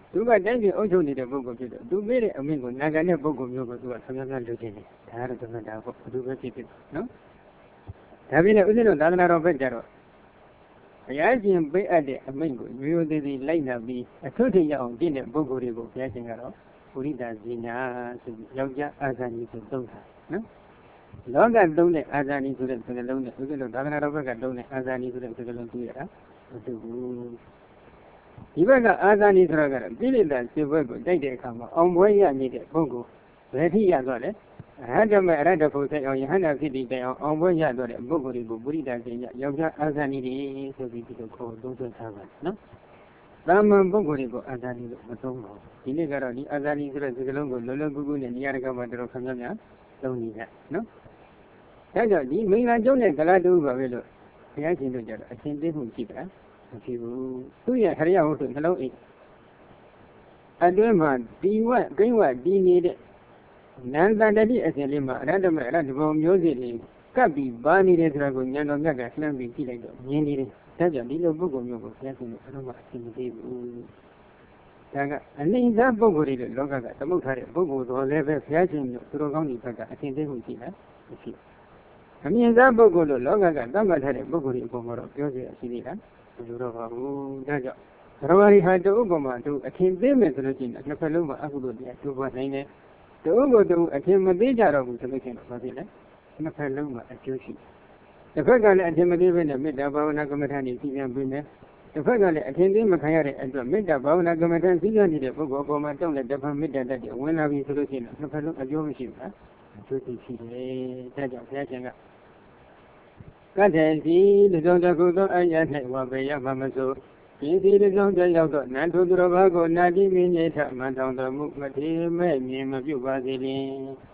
သူကတိုင်းပြည်အုပ်ချုပ်နေတဲ့ပုဂ္ဂိုလ်ဖြစ်တော့သူပေးတဲ့အမိန့်ကိုနာခံတဲ့ပုဂ္ဂိုလ်မျိုးကိုသူကဆံများလုပ်ခြင်းတယ်ဒါကတော့သမတာပေါ့ဘယ်သူပဲဖြစ်နော်ဒါပြင်လည်းဥစဉ်တို့သာသနာတော်ဘက်ကြတော့ဘုရားရှင်ပေးအပ်တဲ့အမိန့်ကိုရိုးသေးသေးလိုက်နာပြီးအထွတ်ထိပ်ရအောင်ကျင့်တဲ့ပုဂ္ဂိုလ်တွေကိုဘုရားရှင်ကတော့ပုရိသဇိညာဆိုပြီးယောက်ျားအာဇာနည်ဆိုသုံးတာနော်လောကသုံးတဲ့အာဇာနည်ဆိုတဲ့စကားလုံးနဲ့ဥစဉ်တို့သာသနာတော်ဘက်ကသုံးတဲ့အာဇာနည်ဆိုတဲ့စကားလုံးတွေ့ရတာမတူဘူးဒီဘက်ကအာဇာနည်ဆိုတာကတော့ကိလေသာစေဘက်ကိုတိုက်တဲ့အခါမှာအောင်ပွဲရနေတဲ့ပုဂ္ဂိုလ်ဘယ်ထိရသွားလဲအရဟတမေအရဟတဖို့ဆိုင်အောင်ယဟန္တာဖြစ်တည်တိုင်အောင်ပွဲရသွားတဲ့ပုဂ္ဂိုလ်တွေကိုပုရိသဇိညာယောက်ျားအာဇာနည်တွေဆိုပြီးဒီလိုခေါ်သုံးဆွဲထားပါတယ်နော်သာမန်ပုဂ္ဂိုလ်တွေကိုအာဇာနည်လို့မသုံးပါဘူးဒီနေ့ကတော့ဒီအာဇာနည်ဆိုတဲ့စကားလုံးကိုလောလောကူကူနဲ့နေရာတကာမှာတော်တော်ခင်ဗျားများသုံးနေကြနော်ဒါကြောင့်ဒီမင်္ဂလာကျုံးတဲ့ကလာတူပါပဲလို့ဘုရားရှင်တို့ကြတော့အရှင်သိမှုရှိတာမရှိဘူးသူရဲ့ဟရိယဝတ္ထုနှလုံးအိတ်အတွင်းမှာဒီဝကိန်းဝဒီနေတဲ့နန္တတတိအစဉ်လေးမှာအရဟတမေအရဟတဘုံမျိုးစေ့တွေကပ်ပြီးပါနေတယ်ဆိုတာကိုဉာဏ်တော်မြတ်ကလှမ်းပြီးကြည့်လိုက်တော့မြင်နေတယ်ဒါကြောင့်ဒီလိုပုဂ္ဂိုလ်မျိုးကိုဘုရားရှင်တို့ဘယ်တော့မှအရှင်မသေးဘူးဒါကအနိစ္စပုဂ္ဂိုလ်တွေလောကကသမုတ်ထားတဲ့ပုဂ္ဂိုလ်တော်လည်းပဲဘုရားရှင်တို့သူတော်ကောင်းတွေဘက်ကအရှင်သေးမှုရှိလားမရှိဘူးအမြင်သားပုဂ္ဂိုလ်လို့လောကကသတ်မှတ်ထားတဲ့ပုဂ္ဂိုလ်တွေအပေါ်မှာတော့ပြောစီရရှိသေးလားမလိုတော့ပါဘူးဒါကြောင့်သရဝရီဟာတူဥပမာတူအထင်သေးမယ်ဆိုလို့ရှိရင်နှစ်ဖက်လုံးမှာအကုသိုလ်တရားတူပါနိုင်တယ်တူကိုတူအထင်မသေးကြတော့ဘူးဆိုလို့ရှိရင်ဘာဖြစ်လဲနှစ်ဖက်လုံးမှာအကျိုးရှိတစ်ဖက်ကလည်းအထင်မသေးဘဲနဲ့မေတ္တာဘာဝနာကမ္မထာနေစီပြန်ပြီးနေတစ်ဖက်ကလည်းအထင်သေးမခံရတဲ့အတွက်မေတ္တာဘာဝနာကမ္မထာစီပြန်နေတဲ့ပုဂ္ဂိုလ်အပေါ်မှာတောင်းတဲ့တဖန်မေတ္တာတတ်တဲ့ဝင်လာပြီဆိုလို့ရှိရင်နှစ်ဖက်လုံးအကျိုးမရှိဘူးလားအကျိုးရှိတယ်ဒါကြောင့်ဘုရားရှင်ကကတ္ထေစီလူဆုံးတစ်ခုသောအယ၌ဝဘေယမမဆိုဒီစီလူဆုံးတစ်ယောက်သောနန္ထုသူတော်ဘာကိုနာတိမိညေထမထောင်တော်မူမထေမဲ့မြင်မပြုပါစေလင်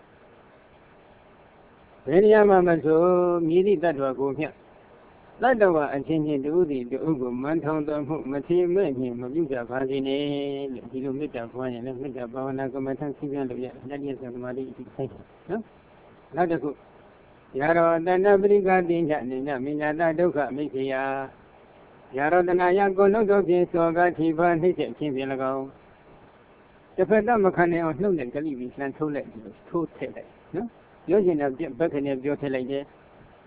ဘယ်နေရာမှာမဆိုမြည်သည့်တ attva ကိုမျှတ attva အချင်းချင်းတူသည်တူကိုမန်ထောင်တော်မူမထေမဲ့မြင်မပြုကြပါစေနဲ့လို့ဒီလိုမေတ္တာပွားရင်လည်းမေတ္တာဘာဝနာကမ္မထစီပြန်လို့ရလက်ရသမာဓိအဆိုင်နော်နောက်တစ်ခုယာရောတဏပရိကတိညနိညမိညာတဒုက္ခမိခေယယာရောတနာယကိုနှုတ်တို့ဖြင့်စောကထိပါနှိမ့်ဆက်ခြင်းဖြင့်၎င်းတစ်ဖက်တမခံနိုင်အောင်နှုတ်နဲ့ကလိပြီးလှန်ထုတ်လိုက်ပြီးထိုးထည့်လိုက်နော်ပြောချင်တဲ့ဘက်ကနေပြောထည့်လိုက်တယ်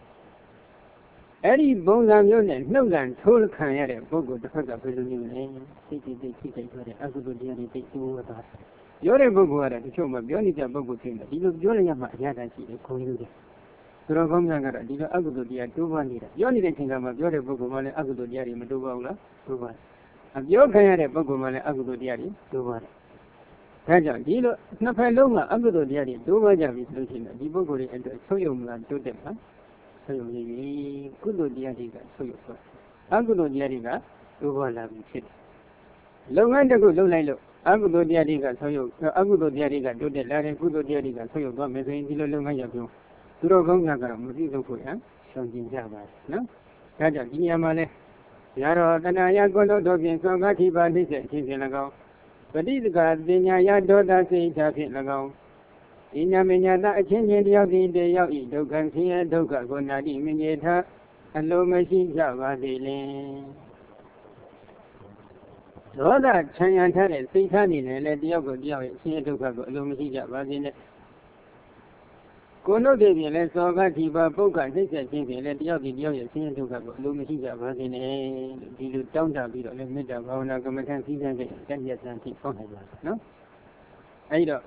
အဲ့ဒီပုံစံမျိုးနဲ့နှုတ်လန်ထိုးခံရတဲ့ပုဂ္ဂိုလ်တစ်ဖက်ကဘယ်လိုမျိုးလဲစိတ်တိတ်ထိခိုက်သွားတဲ့အကုသိုလ်တရားတွေသိသိဝတ်သွားပြောတဲ့ပုဂ္ဂိုလ်ကတော့တချို့မှပြောနေတဲ့ပုဂ္ဂိုလ်ဖြစ်နေဒီလိုပြောလိုက်ရမှအရသာရှိတယ်ခွန်ကြီးတွေသူတော်ကောင်းများကတော့ဒီလိုအကုသိုလ်တရားတိုးပွားနေတာပြောနေတဲ့ချိန်ကမှပြောတဲ့ပုဂ္ဂိုလ်မှလည်းအကုသိုလ်တရားတွေမတိုးပွားဘူးလားတိုးပွားတယ်အပြောခံရတဲ့ပုဂ္ဂိုလ်မှလည်းအကုသိုလ်တရားတွေတိုးပွားတယ်ဒါကြောင့်ဒီလိုနှစ်ဖက်လုံးကအကုသိုလ်တရားတွေတိုးပွားကြပြီဆိုလို့ရှိရင်ဒီပုဂ္ဂိုလ်တွေအတွက်ဆုပ်ယုံလာတိုးတက်မှာဆုပ်ယုံနေပြီကုသိုလ်တရားတွေကဆုပ်ယုံသွားအကုသိုလ်တရားတွေကတိုးပွားလာပြီဖြစ်တယ်လုပ်ငန်းတစ်ခုလုပ်လိုက်လို့အကုသိုလ်တရားတွေကဆုပ်ယုံအကုသိုလ်တရားတွေကတိုးတက်လာတယ်ကုသိုလ်တရားတွေကဆုပ်ယုံသွားမယ်ဆိုရင်ဒီလိုလုပ်ငန်းရပြုံးသူတော်ကောင်းများကတော့မသိဆုံးဖို့ရရှောင်ကျင်ကြပါနော်။ဒါကြောင့်ဒီနေရာမှာလဲယာရောတဏှာယကိုလို့တို့ဖြင့်သောကတိပါနှိမ့်ဆက်ခြင်းဖြင့်၎င်းပဋိသကပညာယဒေါသစိတ်ဓာဖြင့်၎င်းဒီညာမညာတအချင်းချင်းတယောက်ဒီတယောက်ဤဒုက္ခဆင်းရဲဒုက္ခကိုနာတိမြင်ရထအလိုမရှိကြပါသေးလင်ဒေါသချမ်းရထားတဲ့စိတ်ထားနေတယ်လေတယောက်ကိုတယောက်ရဲ့ဆင်းရဲဒုက္ခကိုအလိုမရှိကြပါသေးနဲ့ကိုယ်တို့တွေပြင်လဲစောကတိပါပုဂ္ဂနှိမ့်ဆက်ခြင်းဖြင့်လဲတယောက်ဒီတယောက်ရဲ့ဆင်းရဲဒုက္ခကိုအလိုမရှိကြပါသေးနဲ့ဒီလိုတောင်းတပြီးတော့လဲမေတ္တာဘာဝနာကမ္မထံစည်းစိမ်တဲ့တည့်ရစံထိပေါက်နိုင်ပါနော်အဲဒီတော့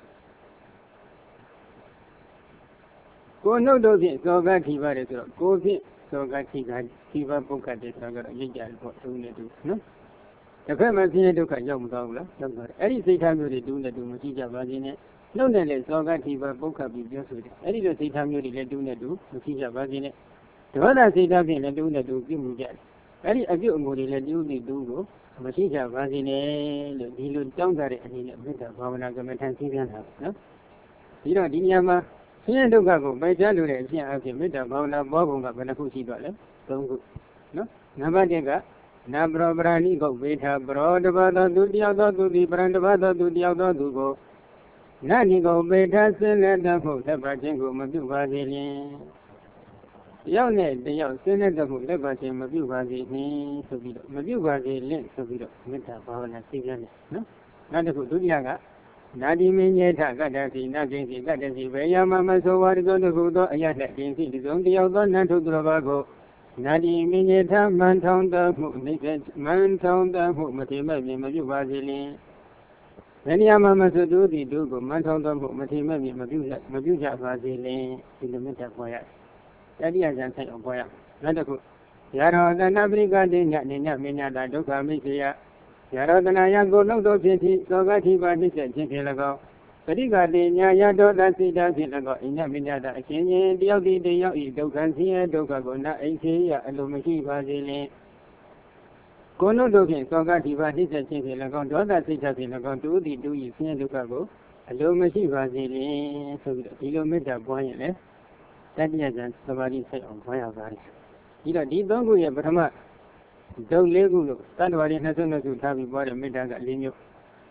ကိုယ်နှုတ်တို့ဖြင့်စောကတိပါတယ်ဆိုတော့ကိုယ်ဖြင့်စောကတိပါပုဂ္ဂတဲ့ဆိုတော့ရိတ်ကြတယ်ပေါ့တူနေတူနော်တစ်ဖက်မှာဆင်းရဲဒုက္ခရောက်မသွားဘူးလားရောက်သွားတယ်အဲ့ဒီစိတ်ထားမျိုးတွေတူနေတူမရှိကြပါသေးနဲ့နှုတ်နဲ့လည်းစောကတိပါပုဂ္ဂပြီးပြောဆိုတယ်အဲ့ဒီလိုစိတ်ထားမျိုးတွေလည်းတူနေတူမရှိကြပါသေးနဲ့ဒေါသစိတ်ထားဖြင့်လည်းတူနေတူပြုမှုကြတယ်အဲ့ဒီအပြုအမူတွေလည်းတူနေတူကိုမရှိကြပါသေးနဲ့လို့ဒီလိုတောင်းတတဲ့အနေနဲ့မေတ္တာဘာဝနာကမ္မထံသိပြန်တာနော်ဒီတော့ဒီနေရာမှာဆင်းရဲဒုက္ခကိုပိုက်ပြလို့တဲ့အဖြစ်အဖြစ်မေတ္တာဘာဝနာပွားပုံကဘယ်နှခုရှိတော့လဲ၃ခုနော်နံပါတ်1ကနာပရောပရာဏိကုတ်ဝေထာပရောတပါသောသူတယောက်သောသူသည်ပရံတပါသောသူတယောက်သောသူကိုနတ်ဒီကိုပေထဆင်းလက်တတ်ဖို့လက်ပါခြင်းကိုမပြုပါစေလျင်တယောက်နဲ့တယောက်ဆင်းလက်တတ်ဖို့လက်ပါခြင်းမပြုပါစေနှင့်ဆိုပြီးတော့မပြုပါစေလင့်ဆိုပြီးတော့မေတ္တာဘာဝနာသိပြန်တယ်နော်နောက်တစ်ခုဒုတိယကနာတိမင်းရဲ့ထကတ္တစီနာကိစီကတ္တစီဘေယမမဆိုဝါရသောတစ်ခုသောအရထကိစီဒီဆုံးတယောက်သောနတ်ထုသူတော်ဘာကိုနာတိမင်းရဲ့ထမန်ထောင်းတမှုနိစ္စမန်ထောင်းတမှုမထေမဲ့မြင်မပြုပါစေလင်ဘယ်နေရာမှာမဆိုသူသည်သူကိုမန်ထောင်းတမှုမထေမဲ့မြင်မပြုကြပါစေလင်ဒီလိုမေတ္တာပွားရတတိယဇန်ဆိုင်အောင်ပွားရနောက်တစ်ခုယာရောတနာပရိကတိညနေညမင်းညာတာဒုက္ခမိစ္ဆေယယာရောတနာယကိုလုံးသောဖြစ်သည်သောကတိပါတိစေခြင်းဖြင့်၎င်းပရိကတိညာယတောတစိတာဖြင့်၎င်းအညမင်းညာတာအချင်းချင်းတယောက်သည်တယောက်ဤဒုက္ခဆင်းရဲဒုက္ခကိုနာအိစေယအလိုမရှိပါစေလင်ကိုယ်တို့ဖြင့်သောကတိပါတိစေခြင်းဖြင့်၎င်းဒေါသစိတ်ဖြင့်၎င်းတူသည်တူဤဆင်းရဲဒုက္ခကိုအလိုမရှိပါစေလင်ဆိုပြီးတော့ဒီလိုမေတ္တာပွားရင်လည်းတတိယဇန်သဘာဝဆိုင်အောင်ပွားရပါတယ်ဒီတော့ဒီသုံးခုရဲ့ပထမဒုတ်လေးခုလို့တတ္တဝါတွေ22ခုထားပြီးပွားတဲ့မေတ္တာက4မျိုး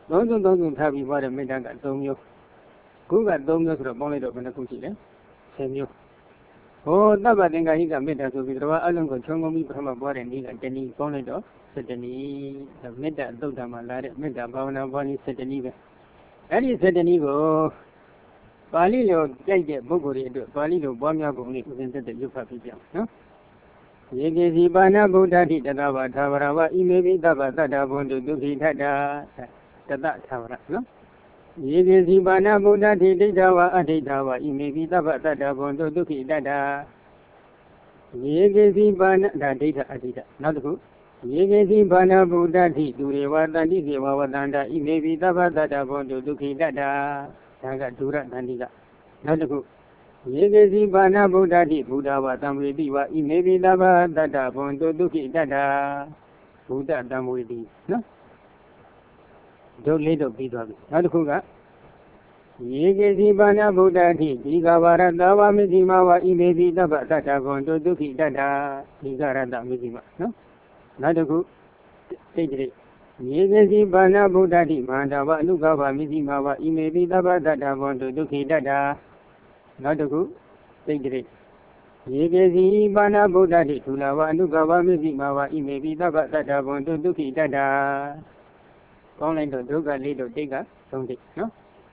33ခုထားပြီးပွားတဲ့မေတ္တာက3မျိုးခုက3မျိုးဆိုတော့ပေါင်းလိုက်တော့ဘယ်နှခုရှိလဲ10မျိုးဟောတပ္ပသင်္ကာဟိကမေတ္တာဆိုပြီးတော့အလုံးကိုခြုံငုံပြီးပထမပွားတဲ့နည်းကတနည်းပေါင်းလိုက်တော့7နည်းဒါမေတ္တာသုတ်တံမှာလာတဲ့မေတ္တာဘာဝနာပွားနည်း7နည်းပဲအဲ့ဒီ7နည်းကိုပါဠိလိုကြိုက်တဲ့ပုဂ္ဂိုလ်တွေအတွက်ပါဠိလိုပွားများပုံလေးဥစဉ်သက်ရွတ်ဖတ်ပြကြအောင်နော်ယေကေစီပါဏဗုဒ္ဓတိတတဗ္ဗသာဝရဝဣမေပိတဗ္ဗတတ္တဘုံတုဒုက္ခိထတ္တတတသာဝရနော်ယေကေစီပါဏဗုဒ္ဓတိဒိဋ္ဌဝအဋ္ဌိဋ္ဌဝဣမေပိတဗ္ဗတတ္တဘုံတုဒုက္ခိတတ္တယေကေစီပါဏဒါဒိဋ္ဌအဋ္ဌိဋ္ဌနောက်တစ်ခုယေကေစီပါဏဗုဒ္ဓတိသူရေဝတန္တိကေဝဝတန္တာဣမေပိတဗ္ဗတတ္တဘုံတုဒုက္ခိတတ္တဒါကဒုရတန္တိကနောက်တစ်ခုယေကေစီပါဏဗုဒ္ဓတိဘုဒ္ဓဝတံဝေတိဝဣမေပိတဗ္ဗတတ္တဘုံတုဒုက္ခိတတ္တဘုဒ္ဓတံဝေတိနော်ဒုလေးတော့ပြီးသွားပြီနောက်တစ်ခုကယေကေစီပါဏဗုဒ္ဓတိဒီဃဝရတဝမိသိမဝဣမေပိတဗ္ဗတတ္တဘုံတုဒုက္ခိတတ္တဒီဃရတမိသိမနော်နောက်တစ်ခုသိတိယေကေစီပါဏဗုဒ္ဓတိမဟာတဝအနုကဗမိသိမဝဣမေပိတဗ္ဗတတ္တဘုံတုဒုက္ခိတတ္တနောက်တစ်ခုသိတိယေကေစီပါဏဗုဒ္ဓတိသုလဝအနုကဝမိသိမဝဣမေပိတဗ္ဗတတ္တဘုံတုဒုက္ခိတတ္တကောင်းလိုက်တော့ဒုက္ခလေးတော့တိတ်က3တိတ်နော်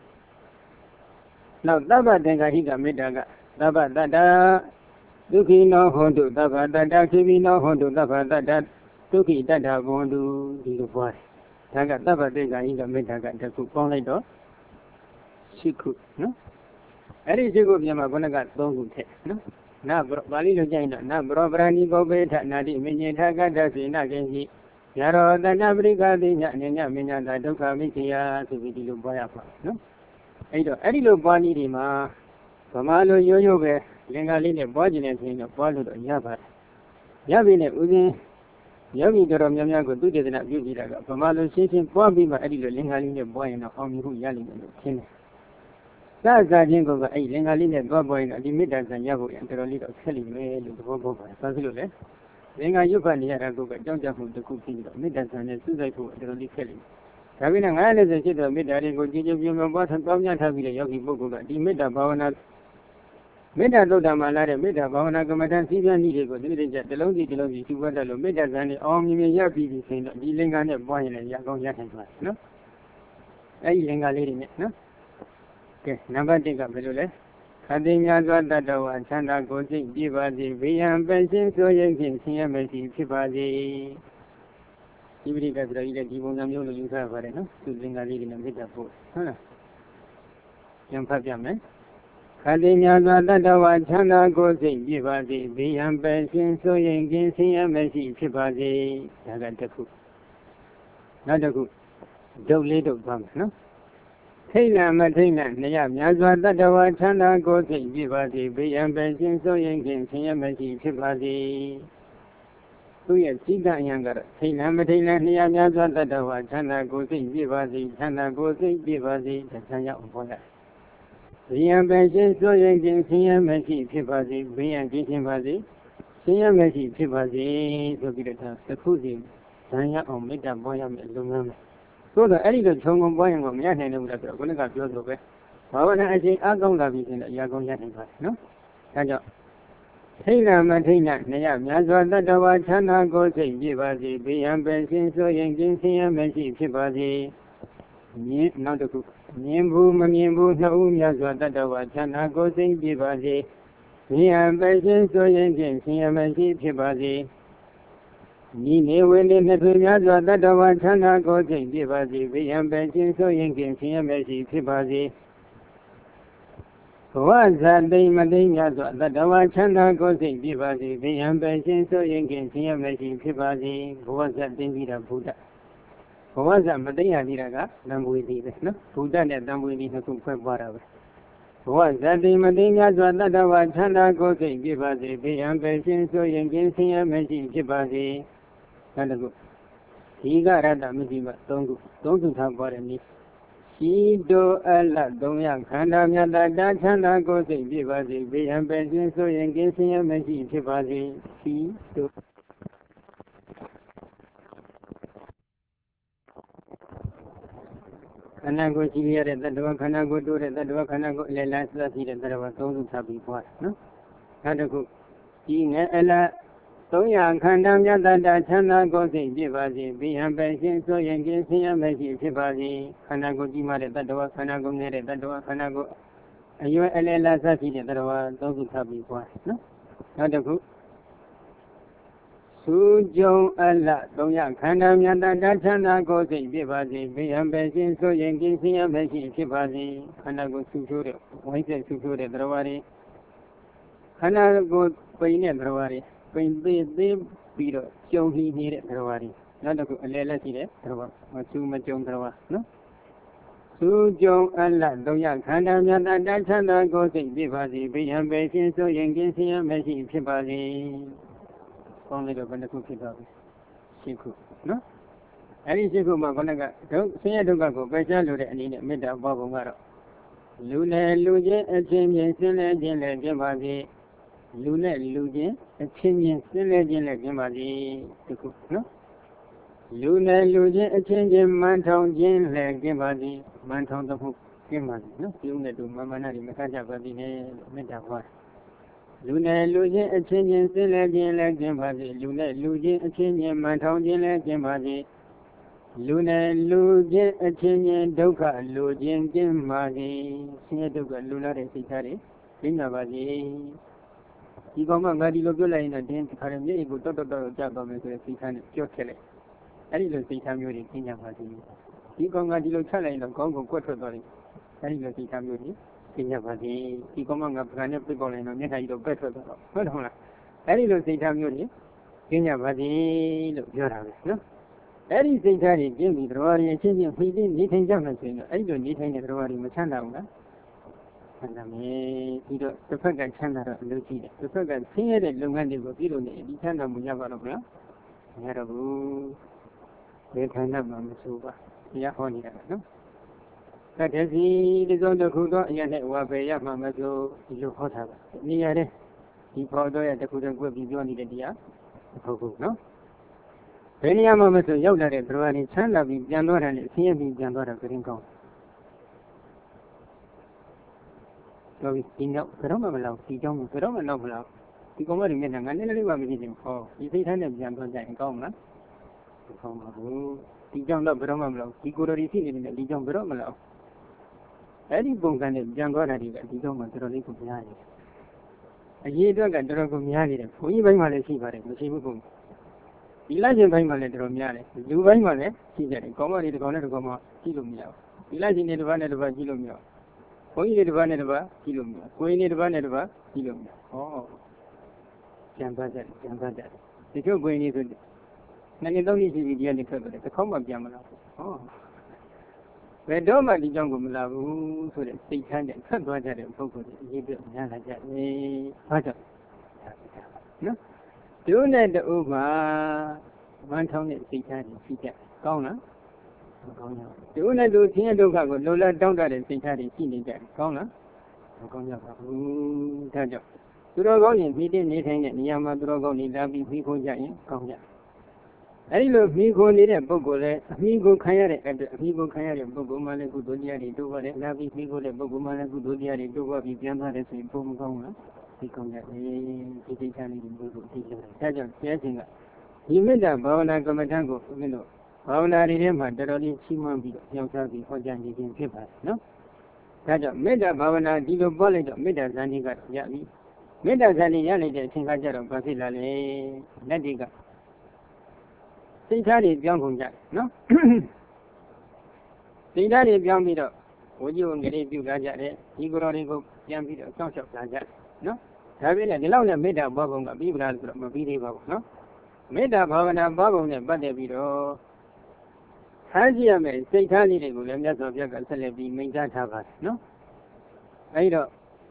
နောက်သဗ္ဗသင်္ကာဟိကမေတ္တာကသဗ္ဗတတ္တဒုက္ခိနောဟောတုသဗ္ဗတတ္တခိမိနောဟောတုသဗ္ဗတတ္တဒုက္ခိတတ္တဘုံတုဒီလိုပွားတယ်ဒါကသဗ္ဗသင်္ကာဟိကမေတ္တာကတစ်ခုပေါင်းလိုက်တော့10ခုနော်အဲ့ဒီ10ခုပြန်မှာခုနက3ခုထည့်နော်နာပါဠိလိုကြိုင်တော့နာဘရောပရဏိကောပေထနာတိမဉ္ဇေထကတ္တစေနကိဉ္စီယာရောတဏပရိကတိညအနေညမဉ္ဇတာဒုက္ခမိစ္ဆေယဆိုပြီးဒီလိုပွားရပါနော်အဲ့တော့အဲ့ဒီလိုပွားနည်းဒီမှာဗမာလိုရိုးရိုးပဲလင်္ကာလေးနဲ့ပွားကျင်နေဆိုရင်တော့ပွားလို့တော့ရပါတယ်ရပြီနဲ့ဥစဉ်ယောဂီတော်များများကိုသူတေသနာပြုကြည့်တာကဗမာလိုရှင်းရှင်းပွားပြီးမှအဲ့ဒီလိုလင်္ကာလေးနဲ့ပွားရင်တော့အောင်မြင်မှုရလိမ့်မယ်လို့ထင်တယ်စကားချင်းကအဲ့လင်္ကာလေးနဲ့သွားပွားရင်ဒီမေတ္တာဆံရဖို့ရတော်တော်လေးတော့ဆက်လိမ့်မယ်လို့သဘောပေါက်ပါတယ်ဘာဖြစ်လို့လဲလင်္ကာရွတ်ဖတ်နေရတာကအကြောင်းကြောင့်မှုတစ်ခုဖြစ်ပြီးတော့မေတ္တာဆံနဲ့စုစိုက်ဖို့တော်တော်လေးဆက်လိမ့်မယ်ဒါပေမဲ့940ဖြစ်တော့မေတ္တာတွေကိုကြည်ကြည်ပြုံပြုံပွားပေါင်းများထားပြီးတဲ့ယောဂီပုဂ္ဂိုလ်ကဒီမေတ္တာဘာဝနာမေတ္တာသုတ်တံမှာလာတဲ့မေတ္တာဘာဝနာကမ္မဋ္ဌာန်းစီးပြန်နည်းတွေကိုဒီနေ့ကျတစ်လုံးစီရှုပွားတတ်လို့မေတ္တာဇာန်နဲ့အောင်မြင်မြင်ရပြီးပြီဆိုရင်တော့ဒီလင်္ကာနဲ့ပွားရင်လည်းရကောင်းရနိုင်ပါတယ်နော်အဲဒီလင်္ကာလေးတွေနဲ့နော်ကဲနံပါတ်1ကဘယ်လိုလဲခတိများစွာတတ္တဝါချမ်းသာကိုယ်စိတ်ပြည့်ပါစေဘေးရန်ပယ်ရှင်းဆိုရင်ဖြင့်ဆင်းရဲမရှိဖြစ်ပါစေဒီပရိကသရကြီးတဲ့ဒီပုံစံမျိုးလိုယူဆပါတယ်နော်သူလင်္ကာလေးတွေနဲ့မေတ္တာပို့ဟုတ်လားပြန်ဖတ်ပြမယ်ခတိများစွာတတ္တဝါချမ်းသာကိုယ်စိတ်ပြည့်ပါစေဘေးရန်ပယ်ရှင်းဆိုရင်ဖြင့်ဆင်းရဲမရှိဖြစ်ပါစေဒါကတစ်ခုနောက်တစ်ခုဒုတ်လေးဒုတ်သွားမယ်နော်ထိတ်လန့်မထိတ်လန့်နေရများစွာတတ္တဝါချမ်းသာကိုယ်စိတ်ပြည့်ပါစေဘေးရန်ပယ်ရှင်းဆိုရင်ဖြင့်ဆင်းရဲမရှိဖြစ်ပါစေသူရဲ့စိတ်ဓာတ်အရံကတော့ထိတ်လန့်မထိတ်လန့်နေရများစွာတတ္တဝါချမ်းသာကိုယ်စိတ်ပြည့်ပါစေချမ်းသာကိုယ်စိတ်ပြည့်ပါစေဒါဆံရအောင်ပေါ်ရတယ်ဘေးရန်ပယ်ရှင်းဆိုရင်ဖြင့်ဆင်းရဲမရှိဖြစ်ပါစေဘေးရန်ကင်းရှင်းပါစေဆင်းရဲမရှိဖြစ်ပါစေဆိုပြီးတော့တစ်ခုစီဆံရအောင်မေတ္တာပေါ်ရမယ်လုံငန်းမယ်သို့တော့အဲ့ဒီလိုခြုံငုံပွားရင်ကိုမရနိုင်ဘူးလားဆိုတော့ခုနကပြောဆိုပဲဘာဝနာအချိန်အားကောင်းလာပြီဆိုရင်အရာကောင်းရနိုင်ပါတယ်နော်ဒါကြောင့်ထိတ်လန့်မထိတ်လန့်နေရများစွာတတ္တဝါချမ်းသာကိုယ်စိတ်ပြည့်ပါစေဘေးရန်ပယ်ရှင်းဆိုရင်ကင်းဆင်းရဲမရှိဖြစ်ပါစေနောက်တစ်ခုမြင်ဘူးမမြင်ဘူးနှစ်ဦးမြတ်စွာတတ္တဝါချမ်းသာကိုယ်စိတ်ပြပါစေ။မြင်ရပဲခြင်းဆိုရင်ဖြင့်ဆင်းရဲမရှိဖြစ်ပါစေ။ဤနေဝေနေနှစ်ထွေများစွာတတ္တဝါချမ်းသာကိုယ်စိတ်ပြပါစေ။ဝိယံပဲခြင်းဆိုရင်ဖြင့်ဆင်းရဲမရှိဖြစ်ပါစေ။ဘဝဇာတိမသိများစွာတတ္တဝါချမ်းသာကိုယ်စိတ်ပြပါစေ။ဝိယံပဲခြင်းဆိုရင်ဖြင့်ဆင်းရဲမရှိဖြစ်ပါစေ။ဘဝဇာသိပြီးတာဘုဒ္ဓဘဝဇာမသိရသေးတာကတံပွေတိပဲနော်ဘုဒ္ဓနဲ့တံပွေတိနှစ်ခုဖွဲ့ပွားတာပဲဘဝဇာတိမသိများစွာတတ္တဝါချမ်းသာကိုယ်စိတ်ပြပါစေဘေးရန်ပဲရှင်ဆိုရင်ကျင်းဆင်းရဲမရှိဖြစ်ပါစေနောက်တစ်ခုဒီကရတ္တမရှိပါသုံးခုထားပွားတဲ့နည်းရှိတောအလတ်300ခန္ဓာမြတ်တာချမ်းသာကိုယ်စိတ်ပြပါစေဘေးရန်ပဲရှင်ဆိုရင်ကျင်းဆင်းရဲမရှိဖြစ်ပါစေရှိတောခန္ဓာကိုယ်ရှိရတဲ့တ attva ခန္ဓာကိုယ်တိုးတဲ့တ attva ခန္ဓာကိုယ်အလယ်လန်းစသဖြင့်တဲ့ attva သုံးစုထပ်ပြီးပွားတယ်နော်နောက်တစ်ခုဒီငယ်အလား300ခန္ဓာမြတ်တာချမ်းသာကိုယ်စိတ်ဖြစ်ပါစေဘိဟံပဲရှင်ဆိုရင်ကျင်းဆင်းရဲမရှိဖြစ်ပါစေခန္ဓာကိုယ်ကြီးမားတဲ့တ attva ခန္ဓာကိုယ်ငယ်တဲ့တ attva ခန္ဓာကိုယ်အရွယ်အလယ်လန်းစသဖြင့်တဲ့ attva သုံးစုထပ်ပြီးပွားတယ်နော်နောက်တစ်ခုသုကြုံအလ300ခန္ဓာမြတ်တာချမ်းသာကိုယ်စိတ်ဖြစ်ပါစေဘေးရန်ပဲရှင်ဆိုရင်ကျင်းဆင်းရဲမရှိဖြစ်ပါစေခန္ဓာကိုယ်ဆုချိုးတဲ့ဝိုင်းဆက်ဆုချိုးတဲ့တရားတွေခန္ဓာကိုယ်ပိန်တဲ့တရားတွေပိန်သေးပြီးတော့ကျုံလှီးနေတဲ့တရားတွေနောက်တစ်ခုအလယ်လက်ရှိတဲ့တရားမဆုမကြုံတရားနော်သုကြုံအလ300ခန္ဓာမြတ်တာချမ်းသာကိုယ်စိတ်ဖြစ်ပါစေဘေးရန်ပဲရှင်ဆိုရင်ကျင်းဆင်းရဲမရှိဖြစ်ပါစေကောင်းလိုက်တော့ဘယ်နှခုဖြစ်သွားပြီ7ခုနော်အဲ့ဒီ7ခုမှာခေါင်းကဆင်းရဲဒုက္ခကိုပယ်ရှားလို့တဲ့အနေနဲ့မေတ္တာပွားပုံကတော့လူနဲ့လူချင်းအချင်းချင်းဆင်းရဲခြင်းလည်းဖြစ်ပါစေလူနဲ့လူချင်းအချင်းချင်းဆင်းရဲခြင်းလည်းဖြစ်ပါစေဒီခုနော်လူနဲ့လူချင်းအချင်းချင်းမန်ထောင်ခြင်းလည်းဖြစ်ပါစေမန်ထောင်သမှုဖြစ်ပါစေနော်ဒီဥနဲ့တူမမနာတွေမခတ်ကြပါသေးနဲ့မေတ္တာပွားလူနဲ့လူချင်းအချင်းချင်းဆင်းရဲခြင်းလည်းကျင်းပါစေလူနဲ့လူချင်းအချင်းချင်းမှန်ထောင်ခြင်းလည်းကျင်းပါစေလူနဲ့လူချင်းအချင်းချင်းဒုက္ခလူချင်းကျင်းပါစေဆင်းရဲဒုက္ခလူလာတဲ့စိတ်ထားတွေကျင်းပါစေဒီကောင်ကငါဒီလိုပြောလိုက်ရင်တော့တင်းခါရမြေကိုတောက်ကြာသွားမယ်ဆိုတဲ့စိတ်ထားနဲ့ပြောခဲ့လိုက်အဲ့ဒီလိုစိတ်ထားမျိုးတွေကျင်းပါစေဒီကောင်ကဒီလိုချက်လိုက်ရင်တော့ခေါင်းကိုကွက်ထွက်သွားတယ်အဲ့ဒီလိုစိတ်ထားမျိုးတွေကျင်းပါစေဒီကောင်ကငါပကံနဲ့ပြစ်ပေါက်လိုက်တော့မျက်နှာကြီးတော့ပက်ထွက်သွားတော့ဟုတ်တယ်မလားအဲ့ဒီလိုစိတ်ထားမျိုးတွေကျင်းပါစေလို့ပြောတာပဲနော်အဲ့ဒီစိတ်ထားတွေကျင်းပြီးတော်ရည်ချင်းချင်းဖိပြီးနေထိုင်ကြမှဆိုရင်အဲ့ဒီလိုနေထိုင်တဲ့တော်ရည်မချမ်းသာဘူးလားချမ်းသာမယ်ပြီးတော့တစ်ဖက်ကချမ်းသာတော့အလုပ်ကြည့်တယ်တစ်ဖက်ကဆင်းရဲတဲ့လုပ်ငန်းတွေကိုပြုလုပ်နေဒီချမ်းသာမှုရပါတော့မလားမရတော့ဘူးဘယ်ဌာနမှမဆိုးပါတရားဟောနေတာနော်တတည်းစီဒီစုံတစ်ခုသောအရာနဲ့ဝါပဲရမှမဆိုဒီလိုဟောထားပါနေရာတဲ့ဒီဖော်တော့ရတစ်ခုတည်းကွက်ပြီးပြောနေတဲ့တရားဟုတ်ဘူးနော်ဘယ်နေရာမှမဆိုရောက်လာတဲ့ဘုရားရှင်ချမ်းသာပြီးပြန်သွားတယ်နဲ့ဆင်းရဲပြီးပြန်သွားတာကရင်ကောင်းတော့ဒီနောက်ဘယ်တော့မှမလောက်ဒီကြောင့်ဘယ်တော့မှနောက်မလောက်ဒီကောင်မတွေမျက်နှာငါလည်းလေးပါမဖြစ်ချင်ဟောဒီစိတ်ထားနဲ့ပြန်သွားကြရင်ကောင်းမလားမကောင်းပါဘူးဒီကြောင့်တော့ဘယ်တော့မှမလောက်ဒီကိုယ်တော်ဒီရှိနေတယ်ဒီကြောင့်ဘယ်တော့မှမလောက်အဲ့ဒီပုံစံနဲ့ပြန်သွားတာတွေကဒီတော့မှတော်တော်လေးကိုများနေတယ်အရေးအတွက်ကတော်တော်ကိုများနေတယ်ဘုန်းကြီးဘိုင်းမှာလည်းရှိပါတယ်မရှိဘူးဘုန်းဒီလိုက်ရှင်ဘိုင်းမှာလည်းတော်တော်များတယ်လူဘိုင်းမှာလည်းရှိကြတယ်ကောင်းမတွေတကောင်နဲ့တကောင်မှကြည့်လို့မရဘူးဒီလိုက်ရှင်တွေတစ်ပတ်နဲ့တစ်ပတ်ကြည့်လို့မရဘူးဘုန်းကြီးတွေတစ်ပတ်နဲ့တစ်ပတ်ကြည့်လို့မရဘူးကိုင်းတွေတစ်ပတ်နဲ့တစ်ပတ်ကြည့်လို့မရဟောပြန်သွားကြတယ်ဒီချို့ကိုင်းတွေဆိုနှစ်နှစ်သုံးနှစ်ရှိပြီဒီကနေထွက်သွားတယ်တစ်ခေါက်မှပြန်မလာဘူးဟောဘယ်တော့မှဒီကြောင့်ကိုမလာဘူးဆိုတဲ့စိတ်ထားနဲ့ဆက်သွားကြတဲ့ပုဂ္ဂိုလ်တွေအရေးပြများလာကြတယ်။ဘာကြောင့်နော်ဒုနဲ့တူမှာဝမ်းထောင်းတဲ့စိတ်ထားတွေရှိကြကောင်းလားမကောင်းဘူးဒုနဲ့တူဆင်းရဲဒုက္ခကိုလိုလားတောင်းတတဲ့စိတ်ထားတွေရှိနေကြတယ်ကောင်းလားမကောင်းကြပါဘူးဒါကြောင့်သူတော်ကောင်းရင်ပြီးတဲ့နေထိုင်တဲ့နေရာမှာသူတော်ကောင်းနေလာပြီးပြီးခိုးကြရင်ကောင်းကြအဲ့ဒီလိုမိခိုနေတဲ့ပုဂ္ဂိုလ်လည်းအမိကိုခံရတဲ့အတွက်အမိကိုခံရတဲ့ပုဂ္ဂိုလ်မှလည်းကုသိုလ်တရားတွေတိုးပါတယ်။လာပြီးမိခိုတဲ့ပုဂ္ဂိုလ်မှလည်းကုသိုလ်တရားတွေတိုးပါပြီးပြန်သွားတယ်ဆိုရင်ပုံမကောင်းလား။ဒီကောင်းကြတယ်ဒီစိတ်ထားလေးတွေဘုရားသိတယ်။ဒါကြောင့်ဆရာရှင်ကဒီမေတ္တာဘာဝနာကမ္မဋ္ဌာန်းကိုဦးဇင်းတို့ဘာဝနာတွေထဲမှာတော်တော်လေးချီးမွမ်းပြီးတော့ကြောက်စားပြီးဟောကြားနေခြင်းဖြစ်ပါတယ်နော်ဒါကြောင့်မေတ္တာဘာဝနာဒီလိုပေါ်လိုက်တော့မေတ္တာဇာတိကတော့ရပြီမေတ္တာဇာတိရလိုက်တဲ့အချိန်ကကြတော့ဘာဖြစ်လာလဲလက်တွေကစိတ်ထားတွေပြောင်းကုန်ကြတယ်နော်စိတ်ထားတွေပြောင်းပြီးတော့ဝိဇ္ဇုံတွေပြုလာကြတယ်ဒီကိုယ်တော်တွေကိုပြန်ပြီးတော့စောင့်ရှောက်လာကြတယ်နော်ဒါပေမဲ့ဒီလောက်နဲ့မေတ္တာဘောပုံကပြီးပလားဆိုတော့မပြီးသေးပါဘူးနော်မေတ္တာဘာဝနာဘောပုံနဲ့ပတ်သက်ပြီးတော့ထားကြည့်ရမယ်စိတ်ထားလေးတွေကိုလည်းမြတ်စွာဘုရားကဆက်လက်ပြီးမိန့်ကြားထားပါတယ်နော်အဲဒီတော့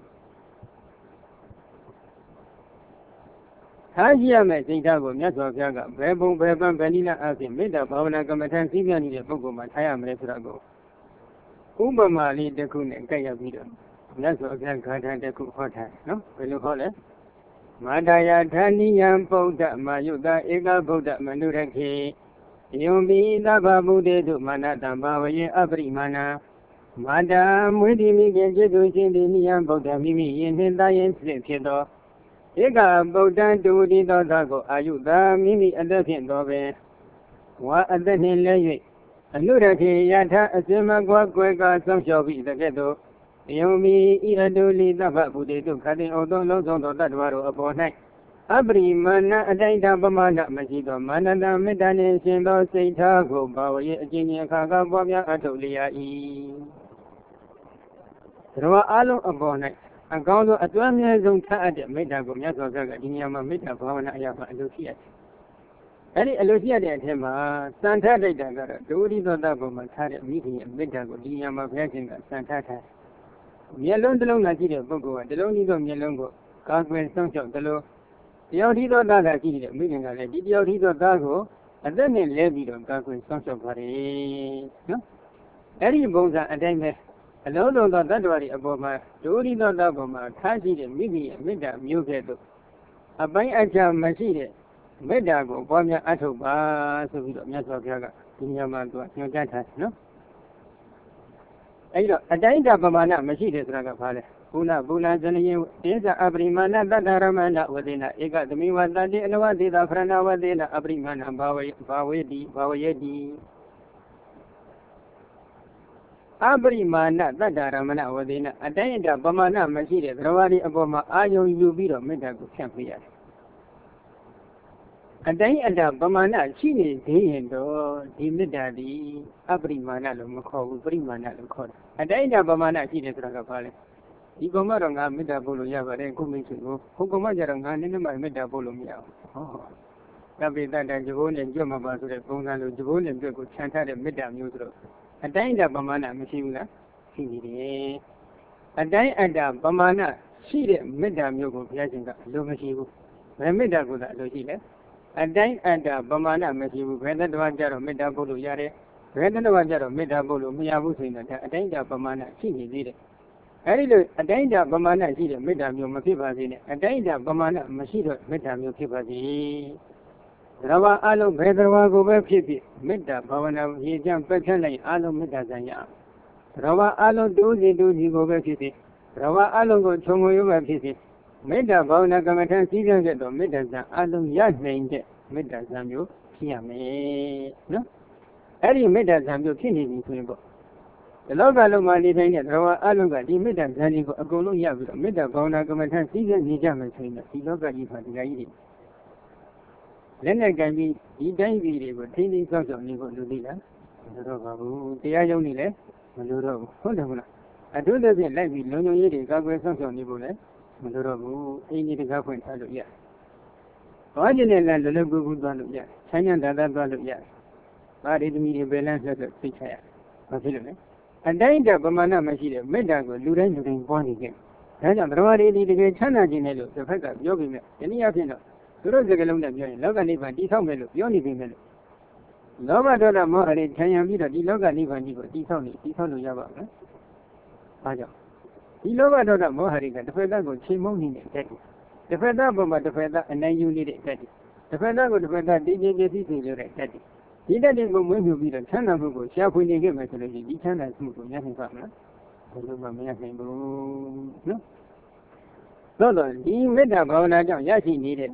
ထားကြည့်ရမယ်စိတ်ထားကိုမြတ်စွာဘုရားကဘယ်ပုံဘယ်ပန်းဘယ်နည်းနဲ့အပြင်မေတ္တာဘာဝနာကမ္မထံသိပြနေတဲ့ပုဂ္ဂိုလ်မှာထားရမယ်ဆိုတော့ဥပမာလေးတစ်ခုနဲ့ကြိုက်ရပြီးတော့မြတ်စွာဘုရားဂါထာတစ်ခုဟောထားနော်ဘယ်လိုဟောလဲမာတယာဌာနိယံဗုဒ္ဓမာယုတဧကဗုဒ္ဓမနုရခေယုံပိသဗ္ဗဗုဒ္ဓေတုမာနတံဘာဝယေအပရိမာဏမာတာမွေးတိမိခင်จิตသူရှင်တိနိယံဗုဒ္ဓမိမိယင်နှင့်တာရင်ဖြစ်သောဧကဗုဒ္ဓံတူတိသောသာကိုအာယုသာမိမိအသက်ဖြင့်တော်ပင်ဝါအသက်နှင့်လဲ၍အနုရခေယထာအစမကွာကွယ်ကဆောင်းလျှော်ပြီးတကဲ့သို့ယုံမီဤအတုလိသဗ္ဗဗုဒ္ဓေတုခတိဩသောလုံးစုံသောတတ္တဝါတို့အပေါ်၌အပရိမာဏအတိုင်းတပမာဏမရှိသောမာနတမေတ္တာနှင့်ရှင်သောစိတ်ထားကိုဘာဝရဲ့အကျဉ်းချင်းအခါကပွားများအထုတ်လျာ၏သရဝအလုံးအပေါ်၌အကောင်းဆုံးအတွဲအမြဲဆုံးထားအပ်တဲ့မေတ္တာကိုမြတ်စွာဘုရားကဒီနေရာမှာမေတ္တာဘာဝနာအရာမှာအလိုရှိရတယ်အဲ့ဒီအလိုရှိရတဲ့အထက်မှာစံထားလိုက်တာကတော့ဒုတိသောတပုံမှာထားတဲ့မိခင်ရဲ့မေတ္တာကိုဒီနေရာမှာဘုရားရှင်ကစံထားထားမျက်လုံးတစ်လုံးသာရှိတဲ့ပုဂ္ဂိုလ်ကတစ်လုံးကြီးသောမျက်လုံးကိုကာကွယ်စောင့်ရှောက်သလိုတယောက်ထီးသောသားသာရှိတဲ့မိခင်ကလည်းဒီတယောက်ထီးသောသားကိုအသက်နဲ့လဲပြီးတော့ကာကွယ်စောင့်ရှောက်ပါတယ်နော်အဲ့ဒီပုံစံအတိုင်းပဲအလုံးစုံသောတတ္တဝါတွေအပေါ်မှာဒုတိသောသားပေါ်မှာထားရှိတဲ့မိခင်ရဲ့မေတ္တာမျိုးကဲ့သို့အပိုင်းအခြားမရှိတဲ့မေတ္တာကိုပွားများအထောက်ပါဆိုပြီးတော့မြတ်စွာဘုရားကဒီညမှာသူကညွှန်ကြားထားတယ်နော်အဲဒီတော့အတိုင်းအတာပမာဏမရှိတယ်ဆိုတာကဘာလဲဘုလဇနယေဒေသအပရိမာဏတတ္တရမဏဝဒေနဧကသမိဝတတိအနဝဒေတာဖရဏဝဒေနအပရိမာဏဘာဝယေတိအပရိမာဏတတ္တရမဏဝဒေနအတိုင်းအတာပမာဏမရှိတဲ့သရဝါဒီအပေါ်မှာအာယုံယူပြီးတော့မေတ္တာကိုဖြန့်ပေးရတယ်အတိုင်းအတာပမာဏရှိနေသေးရင်တော့ဒီမေတ္တာဒီအပရိမာဏလို့မခေါ်ဘူးပရိမာဏလို့ခေါ်တယ်အတိုင်းအတာပမာဏရှိတယ်ဆိုတာကဘာလဲဒီကောင်ကတော့ငါမေတ္တာပို့လို့ရပါတယ်ခုမိတ်ဆွေကိုဟိုကောင်ကကြတော့ငါနည်းနည်းမှမေတ္တာပို့လို့မရဘူးဟောကပိတတဂျဘိုးနဲ့ကြွတ်မှာပါဆိုတဲ့ပုံစံလိုဂျဘိုးနဲ့ကြွတ်ကိုခြံထားတဲ့မေတ္တာမျိုးဆိုတော့အတိုင်းအတာပမာဏမရှိဘူးလားရှိနေတယ်အတိုင်းအတာပမာဏရှိတဲ့မေတ္တာမျိုးကိုဘုရားရှင်ကအလိုမရှိဘူးဘယ်မေတ္တာကိုသာအလိုရှိလဲအတိုင်းအတာပမာဏမရှိဘူးဘယ်တတ္တဝါကြတော့မေတ္တာပို့လို့ရတယ်ဘယ်တတ္တဝါကြတော့မေတ္တာပို့လို့မရဘူးဆိုရင်တော့အတိုင်းအတာပမာဏရှိနေသေးတယ်အဲဒီလိုအတိုင်းအတာပမာဏရှိတဲ့မေတ္တာမျိုးမဖြစ်ပါစေနဲ့အတိုင်းအတာပမာဏမရှိတော့မေတ္တာမျိုးဖြစ်ပါစေသရဝအလုံးဘယ်သရဝကိုပဲဖြစ်ဖြစ်မေတ္တာဘာဝနာရည်ကြံပက်ဖြတ်လိုက်အလုံးမေတ္တာဇံရအောင်သရဝအလုံးတူးစီကိုပဲဖြစ်ဖြစ်သရဝအလုံးကိုခြုံငုံရပဲဖြစ်ဖြစ်မေတ္တာဘာဝနာကမ္မထံစည်းကမ်းတဲ့တော့မေတ္တာဇံအလုံးရနိုင်တဲ့မေတ္တာဇံမျိုးဖြစ်ရမယ်နော်အဲ့ဒီမေတ္တာဇံမျိုးဖြစ်နေပြီဆိုရင်ပေါ့ဒီလောကလုံးမှာနေထိုင်တဲ့သရဝအလုံးကဒီမေတ္တာဇံတွေကိုအကုန်လုံးရပြီးတော့မေတ္တာဘာဝနာကမ္မထံစည်းကမ်းနေကြမယ်ဆိုရင်ဒီလောကကြီးမှာတရားကြီးတွေလက်နဲ့ကန်ပြီးဒီတိုင်းပြည်တွေကိုထိန်းသိမ်းစောင့်ရှောက်နေဖို့လူသိလားမလိုတော့ပါဘူးတရားရုံးနေလည်းမလိုတော့ဘူးဟုတ်တယ်မလားအထူးသဖြင့်လိုက်ပြီးလုံခြုံရေးတွေကာကွယ်စောင့်ရှောက်နေဖို့လည်းမလိုတော့ဘူးအင်းကြီးတကားဖွင့်ထားလို့ရတယ်။ဘာကျင်နဲ့လည်းလွယ်လွယ်ကူကူသွားလို့ရတယ်။ချမ်းချမ်းသာသာသွားလို့ရတယ်။ဘာဒီသမီးတွေပဲလမ်းဆက်ဆက်သိချရ။ဘာဖြစ်လို့လဲ။အတိုင်းအတာပမာဏမရှိတဲ့မေတ္တာကိုလူတိုင်းပွားနေကြ။ဒါကြောင့်သရဝရီဒီတကယ်ချမ်းသာခြင်းနဲ့လို့တစ်ဖက်ကပြောပြီးမြတ်ဒီနည်းအားဖြင့်တော့သူတို့စကားလုံးနဲ့ပြောရင်လောကနိဗ္ဗာန်တည်ဆောက်မယ်လို့ပြောနေပြီမဲ့လို့လောဘဒေါသမောဟတွေခြံရံပြီးတော့ဒီလောကနိဗ္ဗာန်ကြီးကိုတည်ဆောက်လို့ရပါ့မလား။ဘာကြောင့်ဒီလောဘဒေါသမောဟတွေကတစ်ဖက်သားကိုချိန်မုံနေတဲ့တက်တယ်တစ်ဖက်သားပေါ်မှာတစ်ဖက်သားအနိုင်ယူနေတဲ့တက်တယ်တစ်ဖက်သားကိုတစ်ဖက်သားတည်ကြည်ကြည်သိစေလို့တဲ့တက်တယ်ဒီတက်တွေကိုမွေးမြူပြီးတော့ချမ်းသာမှုကိုရှားဖွေနေခဲ့မယ်ဆိုလို့ရှိရင်ဒီချမ်းသာမှုကိုရနိုင်ပါမလားဘယ်လိုမှမရနိုင်ဘူးနော်တော့ဒီမေတ္တာဘာဝနာကြောင့်ရရှိနေတဲ့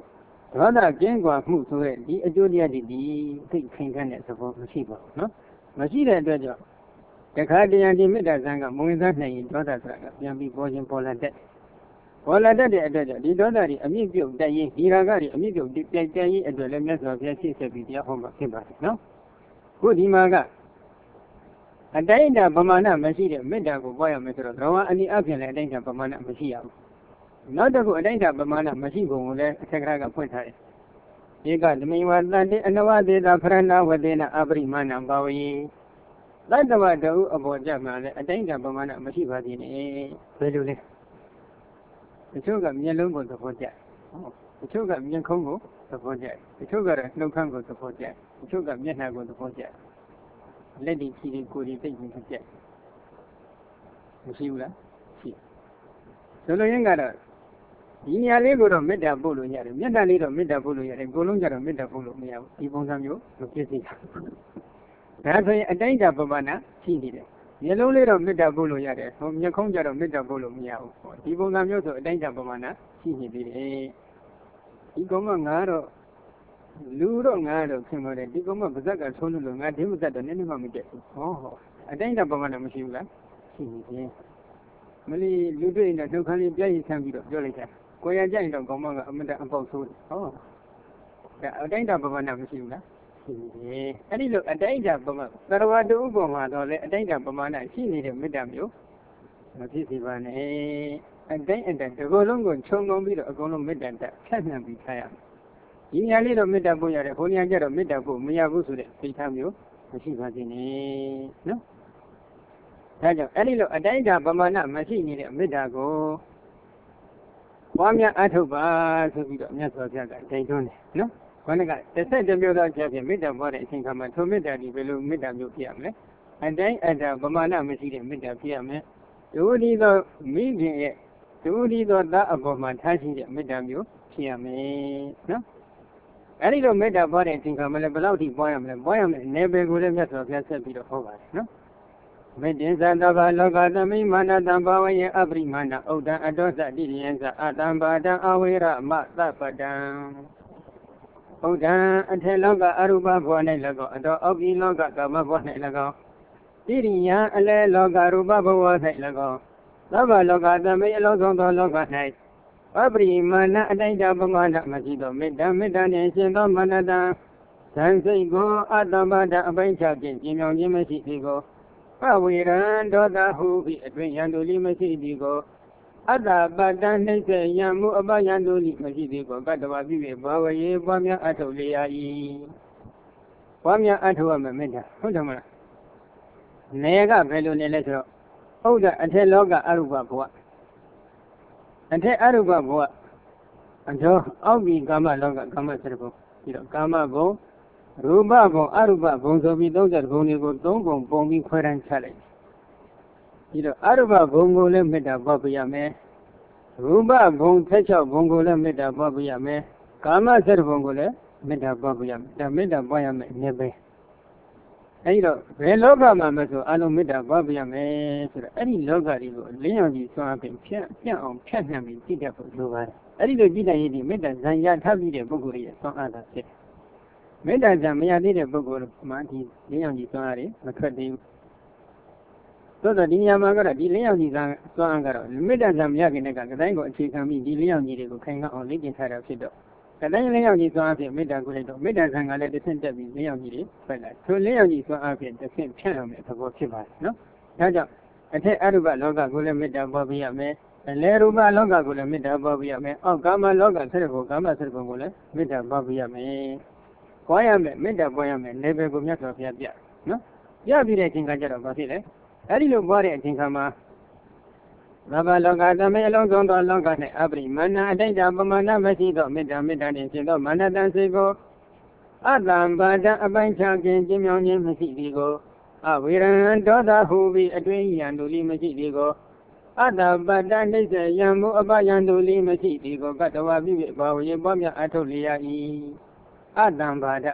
ဒေါသကင်းကွာမှုဆိုတဲ့ဒီအကျိုးတရားတွေဒီသိခိုင်ခန့်တဲ့သဘောမရှိပါဘူးနော်မရှိတဲ့အတွက်ကြောင့်တခါတရံဒီမေတ္တာဇံကမဝင်စားနိုင်ရင်ဒေါသဆိုတာကပြန်ပြီးပေါ်ခြင်းပေါ်လာတဲ့အတွက်ကြောင့်ဒီဒေါသတွေအမြင့်ပြုတ်တက်ရင်ဒီရာဂတွေအမြင့်ပြုတ်တက်ရင်အတွက်လည်းမြတ်စွာဘုရားရှင်းဆက်ပြီးတရားဟောမှာဖြစ်ပါတယ်နော်ခုဒီမှာကအတိုင်းအတာပမာဏမရှိတဲ့မေတ္တာကိုပွားရမယ်ဆိုတော့တော်ဝါအနိအပြင်လည်းအတိုင်းအတာပမာဏမရှိရဘူးနောက်တစ်ခုအတိုင်းအတာပမာဏမရှိပုံကိုလည်းအထက်ကရာကဖွင့်ထားတယ်ဧကဓမိဝတန်တေအနဝသေတာဖရဏဝသေနအပရိမာဏဘာဝေသတ္တဝတဟုအပေါ်ကြမှာလည်းအတိုင်းအတာပမာဏမရှိပါသေးနဲ့ဘယ်လိုလဲတချို့ကမျက်လုံးကိုသဘောကျတချို့ကမျက်ခုံးကိုသဘောကျတချို့ကတော့နှုတ်ခမ်းကိုသဘောကျတချို့ကမျက်နှာကိုသဘောကျလက်ဒီဖြီးဒီကိုယ်ဒီသိနေကြတယ်မရှိဘူးလားရှိဆိုလိုရင်းကတော့ဒီနေရာလေးကိုတော့မေတ္တာပို့လို့ရတယ်မေတ္တာလေးတော့မေတ္တာပို့လို့ရတယ်ကိုယ်လုံးကြတော့မေတ္တာပို့လို့မရဘူးဒီပုံစံမျိုးမဖြစ်စေတာဒါဆိုရင်အတိုင်းအတာပမာဏရှိနေတယ်မျက်လုံးလေးတော့မေတ္တာပို့လို့ရတယ်ဟိုမျက်ခုံးကြတော့မေတ္တာပို့လို့မရဘူးဒီပုံစံမျိုးဆိုအတိုင်းအတာပမာဏရှိနေသေးတယ်ဒီကောင်ကငါတော့လူတော့ငါတော့ခင်ပါတယ်ဒီကောင်ကပါဇက်ကသုံးလို့ငါဒီမသက်တော့နည်းနည်းမှမတက်ဘူးဟောအတိုင်းအတာပမာဏမရှိဘူးလားရှိနေတယ်မလီလူတွေ့ရင်တော့နှုတ်ခမ်းလေးပြည့်ရည်ဆန်းပြီးတော့ပြောလိုက်တာကိုရကြရင်တော့ကောင်မကအမတအပေါက်ဆိုးတယ်ဟောဒါအတိုင်းအတာပမာဏမရှိဘူးလားရှိနေတယ်အဲ့ဒီလိုအတိုင်းအတာပမာဏသရဝတ္တဥပ္ပမှာတော့လေအတိုင်းအတာပမာဏရှိနေတဲ့မေတ္တာမျိုးမဖြစ်စေပါနဲ့အတိုင်းအတာဒီလိုလုံးကိုခြုံငုံပြီးတော့အကုန်လုံးမေတ္တာတက်ဖြတ်နှံပြီးထားရမယ်ဒီညာလေးတော့မေတ္တာပို့ရတယ်ဟိုညာကျတော့မေတ္တာပို့မရဘူးဆိုတဲ့စိတ်ထားမျိုးမရှိပါစေနဲ့နော်ဒါကြောင့်အဲ့ဒီလိုအတိုင်းအတာပမာဏမရှိနေတဲ့မေတ္တာကိုပွားများအထုတ်ပါဆိုပြီးတော့မြတ်စွာဘုရားကတိုက်တွန်းတယ်နော်ခေါင်းကတစ်မျိုးသောချက်ဖြင့်မေတ္တာပွားတဲ့အချိန်ခါမှာထိုမေတ္တာဒီဘယ်လိုမေတ္တာမျိုးဖြစ်ရမလဲအတိုင်းအတာပမာဏမရှိတဲ့မေတ္တာဖြစ်ရမယ်ဒုတိသောမိခင်ရဲ့ဒုတိသောသားအပေါ်မှာထားရှိတဲ့မေတ္တာမျိုးဖြစ်ရမယ်နော်အဲ့ဒီလိုမေတ္တာပွားတဲ့အချိန်ခါမှာလည်းဘယ်လောက်ထိပွားရမလဲပွားရမယ်နေပယ်ကိုလည်းမြတ်စွာဘုရားဆက်ပြီးတော့ဟောပါတယ်နော်မေတ္တင်္သတ္တဗလောကသမိမာနတံဘာဝယေအပရိမာဏဥဒ္ဒံအတောသတိရိယံသအတံဘာတံအဝေရမသပ္ပတံဥဒ္ဒံအထေလောကအရူပဘဝ၌၎င်းအတောအောက်ပြည်လောကကာမဘဝ၌၎င်းတိရိယံအလဲလောကရူပဘဝ၌၎င်းသဗ္ဗလောကသမိအလုံးစုံသောလောက၌အပရိမာဏအတိုင်းတာပမာဏမရှိသောမေတ္တာနှင့်ရှင်သောမာနတံဇန်စိတ်ကိုအတ္တမတအပိုင်းခြားခြင်းကျင်မြောင်ခြင်းမရှိသည်ကိုပဝေရံဒေါသဟုပြီးအတွင်ယံတူလိမရှိသည်ကိုအတ္တပတ္တနှိမ့်စေယံမှုအပယံတူလိမရှိသည်ကိုကတ္တဝပြု၍ဘာဝရေပွားများအထုတ်လျာ၏ပွားများအထုတ်ရမယ်မေတ္တာဟုတ်တယ်မလားနေကဘယ်လိုနေလဲဆိုတော့ဟုတ်တယ်အထက်လောကအရုပဘဝအထက်အရုပဘဝအကျော်အောက်ပြီးကာမလောကကာမစရဘုံပြီးတော့ကာမဘုံရူပဘုံအရူပဘုံဆိုပြီး30ဘုံတွေကို3ပုံပုံပြီးခွဲတန်းချလိုက်ပြီးတော့အရူပဘုံကိုလည်းမေတ္တာပွားပြရမယ်ရူပဘုံ16ဘုံကိုလည်းမေတ္တာပွားပြရမယ်ကာမစရဘုံကိုလည်းမေတ္တာပွားပြရမယ်ဒါမေတ္တာပွားရမယ်အနေပဲအဲဒီတော့ဘယ်လောကမှာမဆိုအလုံးမေတ္တာပွားပြရမယ်ဆိုတော့အဲ့ဒီလောကတွေကိုလင်းအောင်ကြီးဆွမ်းအပြင်ဖြတ်အောင်ဖြတ်နှံပြီးကြည့်တတ်ဖို့လိုပါတယ်အဲ့ဒီလိုကြည့်တဲ့ရည်ဒီမေတ္တာဇံရထားပြီးတဲ့ပုဂ္ဂိုလ်ရဲ့ဆွမ်းအားသာဖြစ်မေတ္တာဇံမရသေးတဲ့ပုဂ္ဂိုလ်မှဒီလင်းအောင်ကြီးဆွမ်းအားတွေမထွက်သေးဘူးသို့တော့ဒီနေရာမှာကတော့ဒီလင်းအောင်ကြီးဆွမ်းအားကတော့မေတ္တာဇံမရခင်တည်းကတိုင်းကိုအခြေခံပြီးဒီလင်းအောင်ကြီးတွေကိုခိုင်ခံအောင်လေ့ကျင့်ထားတာဖြစ်တော့တိုင်းလင်းအောင်ကြီးဆွမ်းအားဖြင့်မေတ္တာကိုလိုက်တော့မေတ္တာဇံကလည်းတစ်ဆင့်တက်ပြီးလင်းအောင်ကြီးတွေထွက်လာထိုလင်းအောင်ကြီးဆွမ်းအားဖြင့်တစ်ဆင့်ဖြန့်အောင်တဲ့သဘောဖြစ်ပါတယ်နော်ဒါကြောင့်အထက်အရူပလောကကိုလည်းမေတ္တာပွားပြရမယ်အလယ်ရူပလောကကိုလည်းမေတ္တာပွားပြရမယ်အောက်ကာမလောကဆက်ဖို့ကာမဆက်ဖို့ကိုလည်းမေတ္တာပွားပြရမယ်ပွားရမယ်မေတ္တာပွားရမယ်နေပဲကိုမြတ်စွာဘုရားပြနော်ပြပြီးတဲ့အချိန်ကကြတော့ဘာဖြစ်လဲအဲ့ဒီလိုပွားတဲ့အချိန်ခါမှာသဗ္ဗလောကသမေအလုံးစုံသောလောက၌အပရိမာဏအတိုင်းတာပမာဏမရှိသောမေတ္တာနှင့်ရှင်သောမာနတံစေကိုအတ္တံဘာဒံအပိုင်းခြားခြင်းကျင်းမြောင်ခြင်းမရှိသည်ကိုအဝေရံဒေါသဟုပြီးအတွင်းယံတူလိမရှိသည်ကိုအတ္တပတ္တနှိစ္စယံမှုအပယံတူလိမရှိသည်ကိုကတ္တဝပြု၍ဘာဝရေပွားများအထုတ်လျာ၏အတ္တံဘာဒ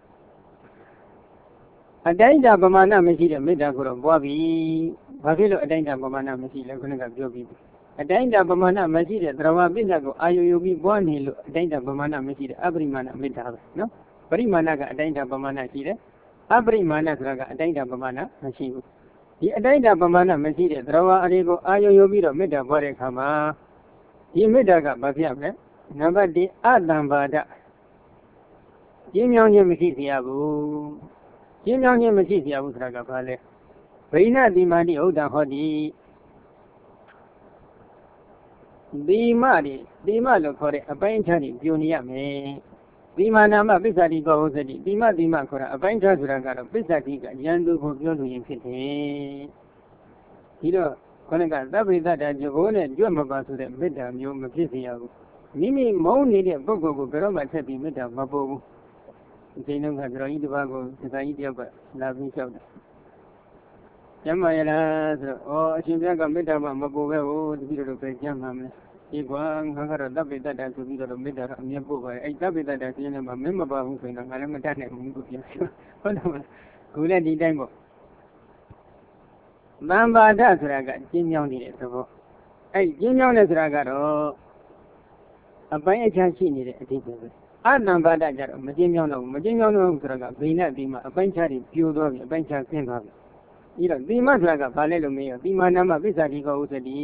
အတိုင်းတာပမာဏမရှိတဲ့မေတ္တာကိုတော့ပွားပြီဘာဖြစ်လို့အတိုင်းတာပမာဏမရှိလဲခုနကပြောပြီးအတိုင်းတာပမာဏမရှိတဲ့သရဝပိဋကကိုအာယုယုပြီးပွားနေလို့အတိုင်းတာပမာဏမရှိတဲ့အပရိမာဏမေတ္တာပဲနော်ပရိမာဏကအတိုင်းတာပမာဏရှိတယ်အပရိမာဏဆိုတာကအတိုင်းတာပမာဏမရှိဘူးဒီအတိုင်းတာပမာဏမရှိတဲ့သရဝအရေကိုအာယုယုပြီးတော့မေတ္တာပွားတဲ့အခါမှာဒီမေတ္တာကဘာဖြစ်ရမလဲနံပါတ်1အတံပါဒကျင်းမြောင်းခြင်းမရှိစေရဘူးကျင်းမြောင်းခြင်းမရှိစေရဘူးဆိုတာကဘာလဲဗိနတိမာတိဥဒ္ဒဟောတိဒီမလို့ခေါ်တဲ့အပိုင်းခြားတွေပြိုနေရမယ်ဒီမာနာမပစ္ဆတိကောဟုတ်စတိဒီမခေါ်တာအပိုင်းခြားဆိုတာကတော့ပစ္ဆတိကယန္တုကိုပြောလို့ရင်ဖြစ်တယ်ဒီတော့ခொနကသဗ္ဗေတ္တကြိုးနဲ့ကြွတ်မပါဆိုတဲ့မေတ္တာမျိုးမဖြစ်စေရဘူးမိမိမုန်းနေတဲ့ပုဂ္ဂိုလ်ကိုဘယ်တော့မှဆက်ပြီးမေတ္တာမပို့ဘူးဒီချိန်တုန်းကကြော်ကြီးတစ်ပါးကိုစကားကြီးတယောက်ကလာပြီးလျှောက်တယ်ကျမ်းမာရလားဆိုတော့အရှင်ဘုရားကမေတ္တာမပို့ပဲဟိုတပည့်တော်ပဲကျမ်းမာမယ်ဒီကွာငါကတော့သဗ္ဗေတ္တဆိုပြီးတော့မေတ္တာကအမြဲပို့ပါတယ်အဲ့သဗ္ဗေတ္တဆိုရင်လည်းမင်းမပါဘူးဆိုရင်တော့ငါလည်းမတတ်နိုင်ဘူးကိုပြောဟုတ်တယ်မလားခုလည်းဒီတိုင်းပေါ့သံပါဒဆိုတာကကျင်းမြောင်းနေတဲ့သဘောအဲ့ကျင်းမြောင်းတဲ့ဆိုတာကတော့အပိုင်းအခြားရှိနေတဲ့အဓိပ္ပာယ်ပဲအတံပါဒကြတော့မကျင်းမြောင်းတော့ဘူးမကျင်းမြောင်းတော့ဘူးဆိုတာကဘိနတိမှာအပိုင်းခြားတွေပြိုသွားပြီအပိုင်းခြားဆင်းသွားပြီပြီးတော့တိမဆိုတာကဘာလဲလို့မေးရောတိမာနာမပစ္ဆတိကောဥစ္စတိ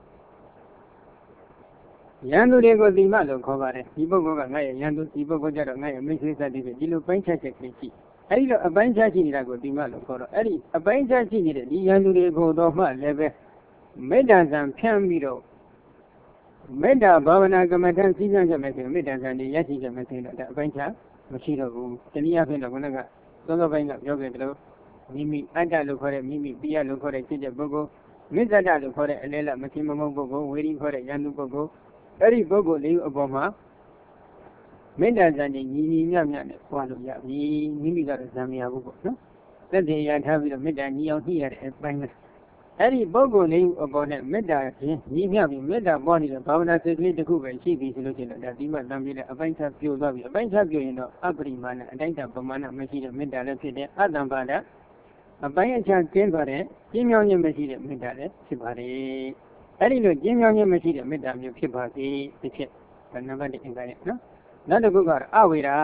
ယန္တုတွေကိုတိမလို့ခေါ်ပါတယ်ဒီပုဂ္ဂိုလ်ကငါရဲ့ယန္တုဒီပုဂ္ဂိုလ်ကြတော့ငါရဲ့မိတ်ဆွေစသည်ဖြင့်ဒီလိုပိုင်းခြားချက်ကလေးရှိအဲဒီလိုအပိုင်းခြားရှိနေတာကိုတိမလို့ခေါ်တော့အဲ့ဒီအပိုင်းခြားရှိနေတဲ့ဒီယန္တုတွေကိုတော့မှလည်းပဲမေတ္တာဇံဖြန့်ပြီးတော့မေတ္တာဘာဝနာကမ္မထံစီးပြန်ချက်မဲ့ဆိုမေတ္တာဇံတွေရရှိချက်မဲ့ဆိုတော့ဒါအပိုင်းခြားမရှိတော့ဘူးတနည်းအားဖြင့်တော့ခဏကသောသောပိုင်းကပြောခဲ့တယ်လို့မိမိအတ္တလို့ခေါ်တဲ့မိမိပိယလို့ခေါ်တဲ့ဖြစ်တဲ့ပုဂ္ဂိုလ်မေတ္တာလို့ခေါ်တဲ့အလဲလမရှိမမုန်းပုဂ္ဂိုလ်ဝေရီခေါ်တဲ့ယန္တုပုဂ္ဂိုလ်အဲ့ဒီပုဂ္ဂိုလ်လေးအပေါ်မှာမေတ္တာဇံတွေညီညီမျှမျှနဲ့ပွားလို့ရပြီမိမိကတော့ဇံမရဘူးပေါ့နော်သက်သေရထားပြီးတော့မေတ္တာညီအောင်ညှိရတဲ့အပိုင်းပဲအဲ့ဒီပုဂ္ဂိုလ်လေးအပေါ်နဲ့မေတ္တာချင်းညီမျှပြီးမေတ္တာပွားနေတဲ့ဘာဝနာစိတ်ကလေးတစ်ခုပဲရှိပြီဆိုလို့ရှိရင်ဒါဒီမှတမ်းပြတဲ့အပိုင်းခြားပြိုသွားပြီအပိုင်းခြားပြိုရင်တော့အပရိမာဏအတိုင်းတာပမာဏမရှိတဲ့မေတ္တာလည်းဖြစ်တယ်အတ္တံပါဒအပိုင်းအခြားကျင်းသွားတဲ့ကျင်းမြောင်းခြင်းမရှိတဲ့မေတ္တာလည်းဖြစ်ပါတယ်အဲ့ဒီလိုကျင်းမြောင်းခြင်းမရှိတဲ့မေတ္တာမျိုးဖြစ်ပါစေတစ်ချက်နံပါတ်1အင်္ဂါရနော်နောက်တစ်ခုကအဝေရာ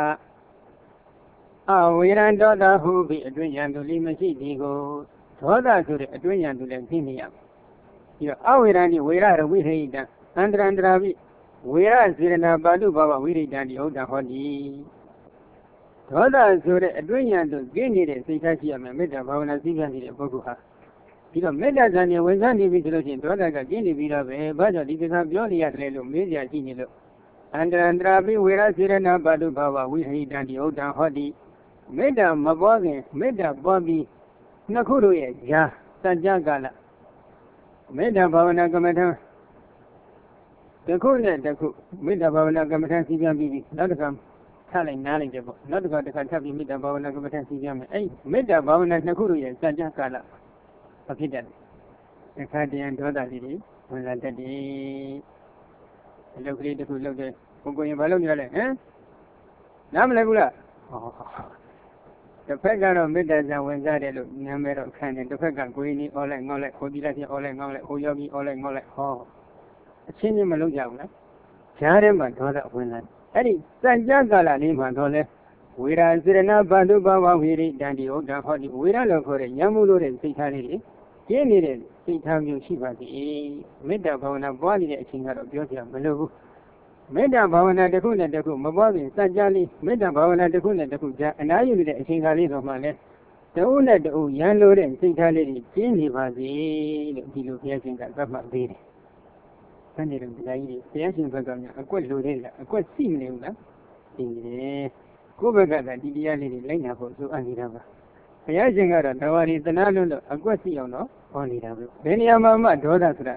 ဒေါသဟုပြီးအတွင်းယံသူလေးမရှိဒီကိုဒေါသဆိုတဲ့အတွင်းယံသူလည်းသိနေရမယ်ပြီးတော့အဝေရာတိဝေရရဝိဟိတံအန္တရန္တရာပိဝေရစေရနာပါတုဘဝဝိရိတံဒီဟုတ်တာဟောတိဒေါသဆိုတဲ့အတွင်းယံသူကျင်းနေတဲ့စိတ်ထားရှိရမယ်မေတ္တာဘာဝနာသိပြန်နေတဲ့ပုဂ္ဂိုလ်ဟာပြီးတော့မေတ္တာဇာနေဝင်စားနေပြီဆိုလို့ရှိရင်ဒေါသကကျင်းနေပြီးတော့ပဲဘာကြောင့်ဒီစကားပြောနေရတယ်လို့မေးကြရှိနေလို့အန္တရန္တရာပိဝေရစေရနာပါတုဘဝဝိဟိတံဒီဟုတ်တာဟောတိမေတ္တာမပွားခင်မေတ္တာပွားပြီးနှစ်ခုတို့ရဲ့ဈာစัจ जा ကာလမေတ္တာဘာဝနာကမ္မထံတစ်ခုနဲ့တစ်ခုမေတ္တာဘာဝနာကမ္မထံစီပြန်ပြီးနောက်တစ်ခါထားလိုက်နားလိုက်တယ်ပေါ့နောက်တစ်ခါထပ်ပြီးမေတ္တာဘာဝနာကမ္မထံစီပြန်မယ်အဲ့မေတ္တာဘာဝနာနှစ်ခုတို့ရဲ့စัจ जा ကာလဘာဖြစ်တယ်အခါတည်းဒေါသလေးတွေဝင်လာတတ်တယ်အလုပ်ကလေးတစ်ခုလုပ်တဲ့ပုဂ္ဂိုလ်ရင်ဘာလုပ်ကြလဲဟမ်နားမလဲဘူးလားတစ်ဖက်ကတော့မေတ္တာဇံဝင်စားတယ်လို့နာမည်တော့ခံတယ်တစ်ဖက်ကကိုယ်ကြီးအော်လိုက်ငေါက်လိုက်ဟိုဒီလိုက်ပြန်အော်လိုက်ငေါက်လိုက်ဟိုရောက်ပြီးအော်လိုက်ငေါက်လိုက်ဟောအချင်းချင်းမလုပ်ကြဘူးလားဈာထဲမှာဒေါသဝင်လာအဲ့ဒီစัจ जा ကာလလေးမှာတော့လဲဝေရာစေရနာဘန္တုဘဝဝိရိတံဒီဟုတ်တာဟောဒီဝေရလို့ခေါ်တဲ့ညံမှုလို့တဲ့စိတ်ထားလေးတွေကျင်းနေတဲ့စိတ်ထားမျိုးရှိပါသေးမေတ္တာဘာဝနာပွားနေတဲ့အချိန်ကတော့ပြောကြမလို့ဘူးမေတ္တာဘာဝနာတစ်ခုနဲ့တစ်ခုမပွားခင်စัจ जा လေးမေတ္တာဘာဝနာတစ်ခုနဲ့တစ်ခုကြားအနားယူနေတဲ့အချိန်ခါလေးတော့မှလည်းတဦးနဲ့တဦးရန်လို့တဲ့စိတ်ထားလေးတွေကျင်းနေပါစေလို့ဒီလိုဘုရားရှင်ကသတ်မှတ်ပေးတယ်။ဆန်းတယ်လို့တရားကြီးတွေဘုရားရှင်ဘက်ကများအကွက်လိုတဲ့လားအကွက်ရှိမနေဘူးလား။ဒီနေကိုယ့်ဘက်ကသာဒီတရားလေးတွေလိုက်နာဖို့ဆိုအပ်နေတာပါ။ဘုရားရှင်ကတော့တဝါရီတနာလို့အကွက်ရှိအောင်တော့ဟောနေတာပဲ။ဘယ်နေရာမှာမှဒေါသဆိုတာ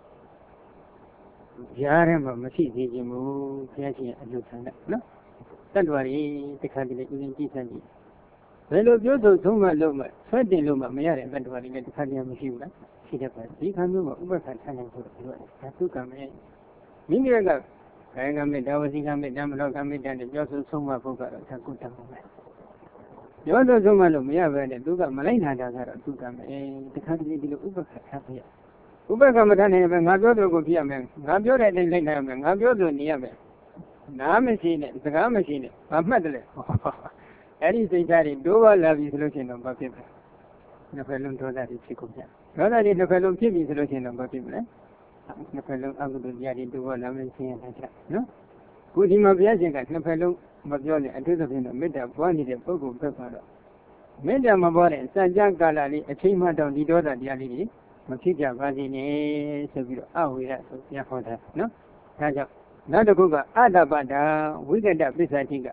ရားထဲမှာမရှိသေးခြင်းဘူးဘုရားရှင်အလုပ်ဆန်းတယ်နော်တတ္တဝါတွေတခါတလေဥစဉ်ကြည့်စမ်းကြည့်ဘယ်လိုပြောဆိုဆုံးမလို့မှဆွဲတင်လို့မှမရတဲ့တတ္တဝါတွေလည်းတခါတလေမရှိဘူးလားရှိတတ်ပါဒီခါမျိုးမှာဥပ္ပခါဆန်းနိုင်ဆိုတော့ဒါသုကမေမိမိကကာယကမေတ္တာဝစီကမေတ္တာမနောကမေတ္တာနဲ့ပြောဆိုဆုံးမဖို့ကတော့သကုတ္တမေပြောဆိုဆုံးမလို့မရဘဲနဲ့သူကမလိုက်နာတာကတော့သုကမေတခါတလေဒီလိုဥပ္ပခါထားပြရဥပက္ခမထနိုင်ပဲငါပြောတယ်ကိုပြရမယ်ငါပြောတဲ့အတိုင်းလိုက်နိုင်မယ်ငါပြောတယ်နေရမယ်နားမရှိနဲ့စကားမရှိနဲ့ဘာမှတ်တယ်လဲအဲ့ဒီစိတ်ဓာတ်တွေတိုးပါလာပြီဆိုလို့ရှိရင်တော့ဘာဖြစ်မလဲနှစ်ဖက်လုံးဒေါသတွေဖြစ်ကုန်ကြဒေါသတွေနှစ်ဖက်လုံးဖြစ်ပြီဆိုလို့ရှိရင်တော့ဘာဖြစ်မလဲနှစ်ဖက်လုံးအကုသိုလ်တရားတွေတိုးပါလာမယ်ရှင်းရတာကြနော်ခုဒီမှာဘုရားရှင်ကနှစ်ဖက်လုံးမပြောနဲ့အထူးသဖြင့်တော့မေတ္တာပွားနေတဲ့ပုဂ္ဂိုလ်ဘက်ကတော့မေတ္တာမပွားတဲ့စัจ जा ကာလလေးအချိန်မှတောင်ဒီဒေါသတရားလေးတွေမဖြစ်ကြပါစေနဲ့ဆိုပြီးတော့အဝိရဆိုပြန်ဟောတာနော်ဒါကြောင့်နောက်တစ်ခုကအတ္တပတ္တာဝိကတပစ္ဆတိက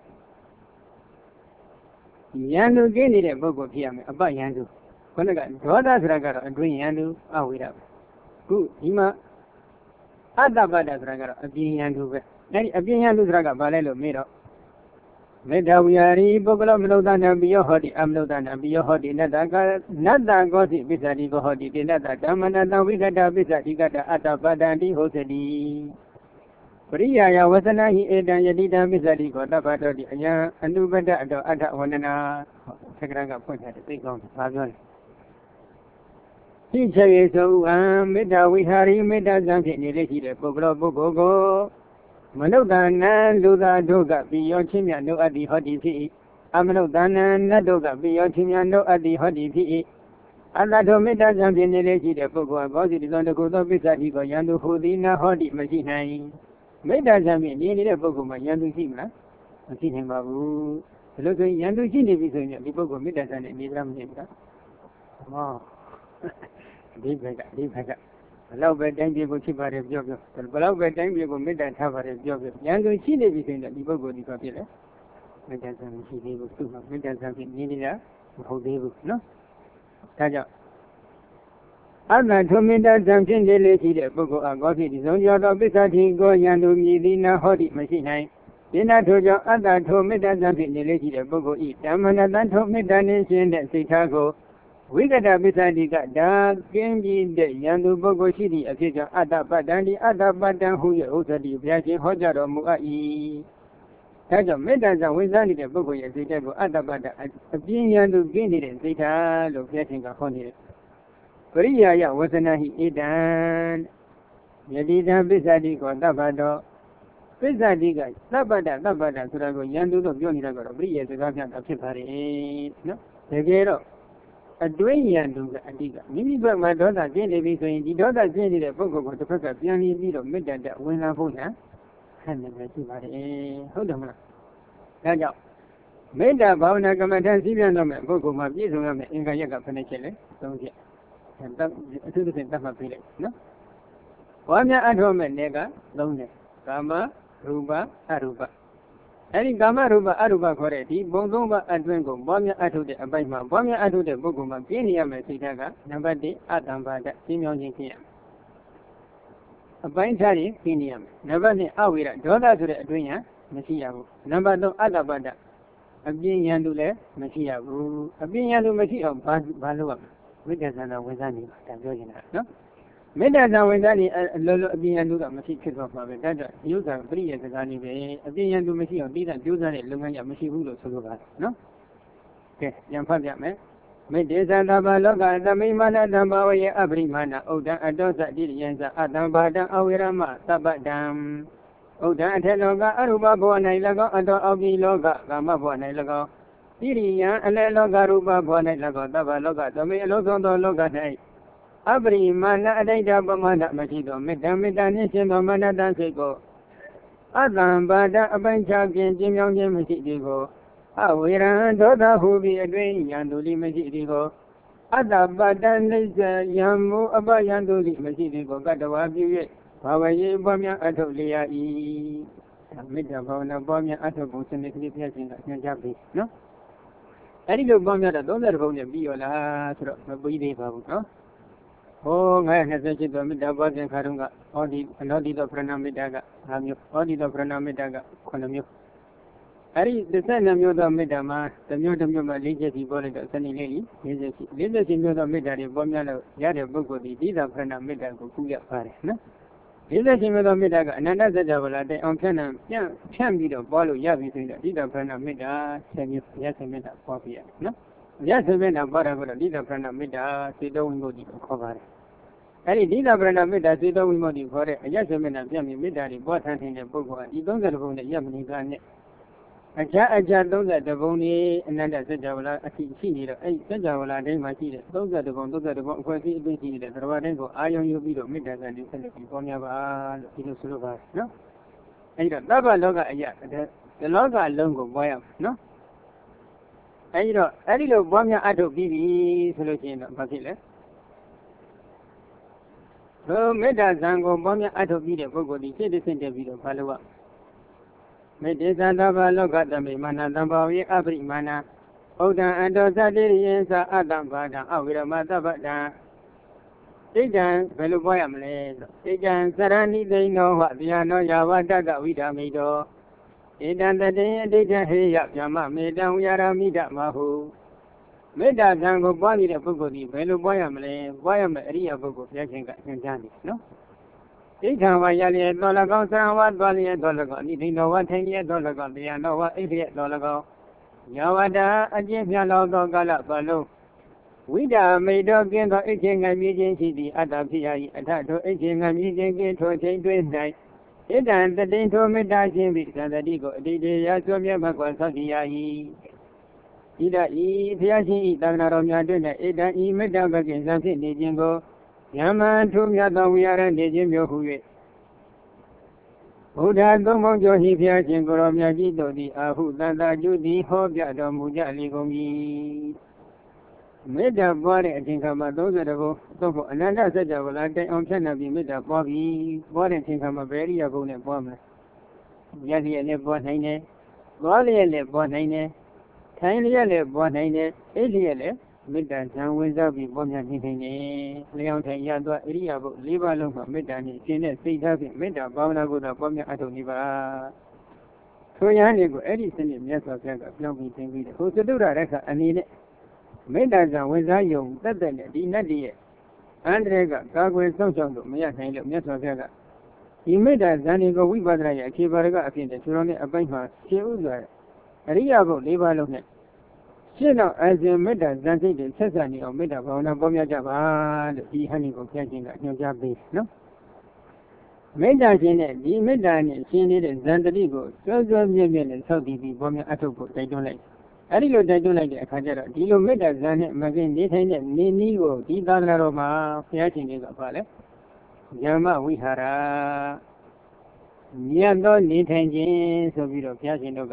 ယန္တုကင်းနေတဲ့ပုဂ္ဂိုလ်ဖြစ်ရမယ်အပယန္တုခုနကဒေါသဆိုတာကတော့အတွင်းယန္တုအဝိရပဲခုဒီမှာအတ္တပတ္တာဆိုတာကတော့အပြင်ယန္တုပဲအဲ့ဒီအပြင်ယန္တုဆိုတာကဘာလဲလို့မေးတော့မေတ္တာဝိဟာရီပုဂ္ဂလောမနုဿာနပိယောဟောတိအမနုဿာနပိယောဟောတိနတ္တကောတိပစ္ဆတိကောဟောတိတေနတ္တဓမ္မနတဝိကတပစ္ဆတိကတအတ္တပတ္တံတိဟောသတိပရိယာယဝသနာဟိဧတံယတိတံပစ္ဆတိကောတပ္ပတောတိအယံအနုပဒအတောအတ္တဝန္ဒနာသက္ကရကဖွင့်ထားတယ်သိကောင်းတယ်ဘာပြောလဲသိချက်ရေဆိုဥဟံမေတ္တာဝိဟာရီမေတ္တာဇံဖြစ်နေလေရှိတဲ့ပုဂ္ဂလောပုဂ္ဂိုလ်ကိုမနုဿာနံလူသာတို့ကပိယောချင်းမြတ်တို့အတ္တိဟောတိဖြစ်၏အမနုဿာနံနတ်တို့ကပိယောချင်းမြတ်တို့အတ္တိဟောတိဖြစ်၏အတ္တတို့မေတ္တာဇံဖြစ်နေလေရှိတဲ့ပုဂ္ဂိုလ်ကောစီတိသောတကုသောပစ္ဆတိကိုယန္တုဟူသည်နာဟောတိမရှိနိုင်မေတ္တာဇံဖြင့်နေနေတဲ့ပုဂ္ဂိုလ်မှာယန္တုရှိမလားမရှိနိုင်ပါဘူးဒါလို့ဆိုရင်ယန္တုရှိနေပြီဆိုရင်ဒီပုဂ္ဂိုလ်မေတ္တာဇံနဲ့နေကြမနေဘူးလားဟောဒီဘက်ကဘလောက်ပဲတိုင်းပြည်ကိုဖြစ်ပါတယ်ပြောဘလောက်ပဲတိုင်းပြည်ကိုမေတ္တာထားပါတယ်ပြောဉာဏ်ဆိုရှိနေပြီဆိုရင်ဒီပုဂ္ဂိုလ်ဒီကဖြစ်လေမေတ္တာဆံရှိသေးဘူးသူ့မှာမေတ္တာဆံဖြစ်နေနေတာမဟုတ်သေးဘူးနော်ဒါကြောင့်အတ္တထုမေတ္တာဆံဖြစ်နေလေရှိတဲ့ပုဂ္ဂိုလ်အကောဖြစ်ဒီဆုံးကြောသောပစ္ဆတိကိုယန္တုမြည်သည်နာဟောတိမရှိနိုင်ဒီနာထိုကြောင့်အတ္တထုမေတ္တာဆံဖြစ်နေလေရှိတဲ့ပုဂ္ဂိုလ်ဤဓမ္မနတထုမေတ္တာနှင့်ရှင်တဲ့စိတ်ထားကိုဝိကတပစ္ဆတိကဒါကင်းပြီးတဲ့ယန္တုပုဂ္ဂိုလ်ရှိသည့်အဖြစ်ကြောင့်အတ္တပတ္တံဒီအတ္တပတ္တံဟု၍ဥစ္စတိဘုရားရှင်ဟောကြားတော်မူအပ်၏ဒါကြောင့်မေတ္တာကြောင့်ဝိဇ္ဇာနေတဲ့ပုဂ္ဂိုလ်ရဲ့စိတ်ဓာတ်ကိုအတ္တပတ္တအပြင်းယန္တုကင်းနေတဲ့စိတ်ဓာတ်လို့ဘုရားရှင်ကဟောနေတယ်ပရိယာယဝသနာဟိဧတံယတိတံပစ္ဆတိကောတပ္ပတောပစ္ဆတိကသဗ္ဗတဆိုတာကိုယန္တုလို့ပြောနေတာကတော့ပရိယေစကားပြတာဖြစ်ပါတယ်နော်တကယ်တော့အတွင်းယန္တုကအတိကမိမိဘက်မှာဒေါသကျင်းနေပြီဆိုရင်ဒီဒေါသကျင်းနေတဲ့ပုဂ္ဂိုလ်ကိုတစ်ဖက်ကပြန်ပြီးတော့မေတ္တာတဝင်လာဖို့ညာဟန်နေမယ်ရှိပါတယ်ဟုတ်တယ်မလားဒါကြောင့်မေတ္တာဘာဝနာကမ္မထံစည်းပြန်တော့မယ်ပုဂ္ဂိုလ်မှာပြည့်စုံရမယ်အင်္ဂါရက်ကဖယ်နေချက်လေ၃ချက်အထူးသဖြင့်တတ်မှတ်ပေးလိုက်နော်ဘာများအထောမဲ့နေက၃နဲ့ကာမရူပအရူပအဲ့ဒီကာမရူပအရူပခေါ်တဲ့ဒီဘုံ၃ပါးအတွင်းကိုဘောများအထုတ်တဲ့အပိုင်းမှာဘောများအထုတ်တဲ့ပုဂ္ဂိုလ်မှာပြင်းနေရမယ်စိတ်ဓာတ်ကနံပါတ်1အတ္တံပါဒရှင်းမြောင်းခြင်းဖြစ်ရမယ်အပိုင်းခြားရင်ပြင်းနေရမယ်နံပါတ်2အဝိရဒေါသဆိုတဲ့အတွင်းရမရှိရဘူးနံပါတ်3အတ္တပါဒအပြင်းယန္တုလည်းမရှိရဘူးအပြင်းယန္တုမရှိအောင်ဘာလုပ်ရမလဲမေတ္တာဇာနာဝင်စားနေပါဒါပြောနေတာနော်မေတ္တာဇာဝင်စားနေအလောလောအပြင်းယန္တုကမရှိဖြစ်တော့ပါပဲဒါကြောင့်ဒီဥစ္စာပရိယေစကားနေပဲအပြင်းယန္တုမရှိအောင်တိကျကြိုးစားတဲ့လုပ်ငန်းရမရှိဘူးလို့ဆိုလိုပါတယ်နော်ကဲပြန်ဖတ်ပြမယ်မေတ္တေသတ္တဗလောကသမိမာနတံဘာဝယေအပရိမာဏဥဒ္ဒံအတောသတိယံသအတ္တံဘာတံအဝိရမသဗ္ဗတံဥဒ္ဒံအထေလောကအရူပဘဝ၌၎င်းအတောအောက်ဒီလောကကာမဘဝ၌၎င်းတိရိယံအလယ်လောကရူပဘဝ၌၎င်းသဗ္ဗလောကသမိအလုံးစုံသောလောက၌အပရိမာဏအတိတ်ပမာဏမရှိသောမေတ္တာနှင့်ရှင်သောမနတံစိတ်ကိုအတ္တံဘာတံအပိုင်းခြားခြင်းကျင်းမြောင်းခြင်းမရှိသည်ကိုအဝေရံဒေါသဟုပြီးအတွင်းယန္တုလိမရှိသည်ကိုအတ္တပတ္တနိစ္စယံမူအပယန္တုလိမရှိသည်ကိုကတ္တဝါပြု၍ဘာဝယေပွားများအထုတ်လျာ၏မေတ္တာဘာဝနာပွားများအထုတ်ပုံစံနဲ့ကလေးပြည့်စုံတာညွှန်ကြားပြီးနော်အဲ့ဒီလိုပွားများတော့30ဘုံနဲ့ပြီးရောလားဆိုတော့မပြီးသေးပါဘူးနော်ဟော928သောမေတ္တာပွားခြင်းခါတုန်းကဟောဒီအနောတိသောပရဏမေတ္တာက5မျိုးဟောဒီသောပရဏမေတ္တာက9မျိုးအဲ့ဒီ32မျိုးသောမေတ္တာမှာတစ်မျိုးတစ်မျိုးမှာ4ချက်စီပေါ်လိုက်တော့စနေလေး40မျိုးသောမေတ္တာတွေပေါ်များလို့ရတဲ့ပုဂ္ဂိုလ်ဒီသီတာပရဏမေတ္တာကိုကုရပါတယ်နော်40မျိုးသောမေတ္တာကအနန္တစကြာဝဠာတိုင်အောင်ဖြန့်ပြီးတော့ပွားလို့ရပြီဆိုရင်သီတာပရဏမေတ္တာ10မျိုးရ10မေတ္တာပွားပြရတယ်နော်ရ10မေတ္တာပွားတာကတော့သီတာပရဏမေတ္တာစေတဝိမု ക്തി ကိုခေါ်ပါတယ်အဲ့ဒီဒိဋ္ဌပရဏမေတ္တာစေတောဝိမု ക്തി ခေါ်တဲ့အယတ်စေမေတ္တာပြတ်မြင်မေတ္တာတွေပွားထမ်းနေတဲ့ပုဂ္ဂိုလ်ဟာဒီ30ဘုံနဲ့ရပ်မနေကနဲ့အခြား30ဘုံนี้အနန္တစัจ java လာအရှိရှိနေတော့အဲ့စัจ java လာတိုင်းမှာရှိတဲ့30ဘုံအဖွဲ့အစည်းအသိရှိနေတဲ့သရဝတိုင်းကိုအာယုံယူပြီးတော့မေတ္တာကံတွေဆက်လက်ပြီးပေါ်များပါလို့ဒီလိုဆိုလိုပါတယ်နော်အဲ့တော့သဗ္ဗလောကအယဒီလောကအလုံးကိုပွားရမယ်နော်အဲ့ဒီလိုပွားများအထုတ်ပြီးပြီဆိုလို့ရှိရင်တော့ဘာဖြစ်လဲမေတ္တာဇံကိုပွားများအထုတ်ပြီးတဲ့ပုဂ္ဂိုလ်ဒီစိတ်တဆင့်တက်ပြီးတော့ဘာလို့ရမေတ္တာသဗ္ဗလောကတမေမာနသံဘာဝေအပရိမာဏဩဒံအတောသတိရိယသအတ္တဘာဒံအဝိရမသဗ္ဗတံဣဒံဘယ်လိုပွားရမလဲဣဒံသရဏိသိဏောဟဗျာနောယာဝတတဝိဓာမိတောဣဒံတတေအဋ္ဌဟေယဗျမမေတ္တံဝိရမိတမဟုမေတ္တာဇံကိုပွားနေတဲ့ပုဂ္ဂိုလ်ဒီဘယ်လိုပွားရမလဲပွားရမယ်အရိယာပုဂ္ဂိုလ်ဘုရားရှင်ကညွှန်ကြားနေနော်ဣဋ္ဌံဝါရလျက်တော်၎င်းသရံဝါသွားလျက်တော်၎င်းဣဋ္ဌိနောဝထိုင်လျက်တော်၎င်းဗျာနောဝဣဋ္ဌိယတော်၎င်းယာဝတအကျင့်မြတ်လောက်သောကာလပတ်လုံးဝိဒာမိတောကင်းသောအိတ်ချင်းငံမြည်ခြင်းရှိသည့်အတ္တဖြစ်ရ၏အထထိုအိတ်ချင်းငံမြည်ခြင်းကင်းထိုချိန်တွင်၌ဣဒံတတိထိုမေတ္တာရှင်ပြီးသန္တတိကိုအတိတေရာဆွမြတ်မကွာဆောက်တည်ရ၏ဣဒဤဘုရားရှင်ဤသာသနာတော်များတွင်၌ဣဒံဤမေတ္တာပကင်ဇံဖြစ်နေခြင်းကိုယမန်ထိုမြတ်သောဝိရနေခြင်းမျိုးဟု၍ဘုရားသုံးဘုံကျော်ရှိဘုရားရှင်ကိုရောမြတ်ကြီးတို့သည်အာဟုတန်တာကျူသည်ဟောပြတော်မူကြလေကုန်ပြီမေတ္တာပွားတဲ့အချိန်ခါမှာ30ဘုံသုံးဖို့အနန္တစัจ java လာတိုင်အောင်ဖြတ်နေပြီးမေတ္တာပွားပြီးပွားတဲ့အချိန်ခါမှာဘယ်ရိယဘုံနဲ့ပွားမလဲရည်ရည်နဲ့ပွားနိုင်တယ်သွားလျက်နဲ့ပွားနိုင်တယ်ထိုင်လျက်နဲ့ပွားနိုင်တယ်အိပ်လျက်နဲ့မေတ္တာဇံဝင်စားပြီးပွားများနေနိုင်တယ်လျောင်းထိုင်ရသွားအရိယာဘု၄ပါးလုံးမှာမေတ္တာနဲ့ရှင်တဲ့စိတ်ထားဖြင့်မေတ္တာဘာဝနာကိုတော့ပွားများအထောက်နေပါဆိုရဟန်းတွေကိုအဲ့ဒီစနစ်မြတ်စွာဘုရားကပြောင်းပြီးသင်ပြီးတယ်ဟိုသတုရရခအနေနဲ့မေတ္တာဇံဝင်စားယုံတက်တဲ့နဲ့ဒီနတ်တည်းရဲ့အန္တရာယ်ကကာကွယ်စောင့်ရှောက်လို့မရနိုင်လို့မြတ်စွာဘုရားကဒီမေတ္တာဇံတွေကိုဝိပဿနာရဲ့အခြေပါရကအဖြစ်နဲ့သူတော်နဲ့အပိုင်းမှာရှင်းဥစွာအရိယာဘု၄ပါးလုံးနဲ့ရှင်းတော့အစဉ်မေတ္တာဇံစိတ်တွေဆက်ဆံနေအောင်မေတ္တာဘာဝနာပေါ်များကြပါလို့ဒီဟန်ဒီကိုဖျက်ခြင်းကညွှန်ကြားပေးနော်မေတ္တာရှင်နဲ့ဒီမေတ္တာနဲ့ရှင်းနေတဲ့ဇံတတိကိုစွဲမြဲနဲ့ဆောက်တည်ပြီးပေါ်များအထုတ်ဖို့တိုက်တွန်းလိုက်အဲ့ဒီလိုတိုက်တွန်းလိုက်တဲ့အခါကျတော့ဒီလိုမေတ္တာဇံနဲ့မကင်းနေထိုင်တဲ့နေနည်းကိုဒီသာသနာတော်မှာဘုရားရှင်တွေကပါလဲယမဝိဟာရမြတ်သောနေထိုင်ခြင်းဆိုပြီးတော့ဘုရားရှင်တို့က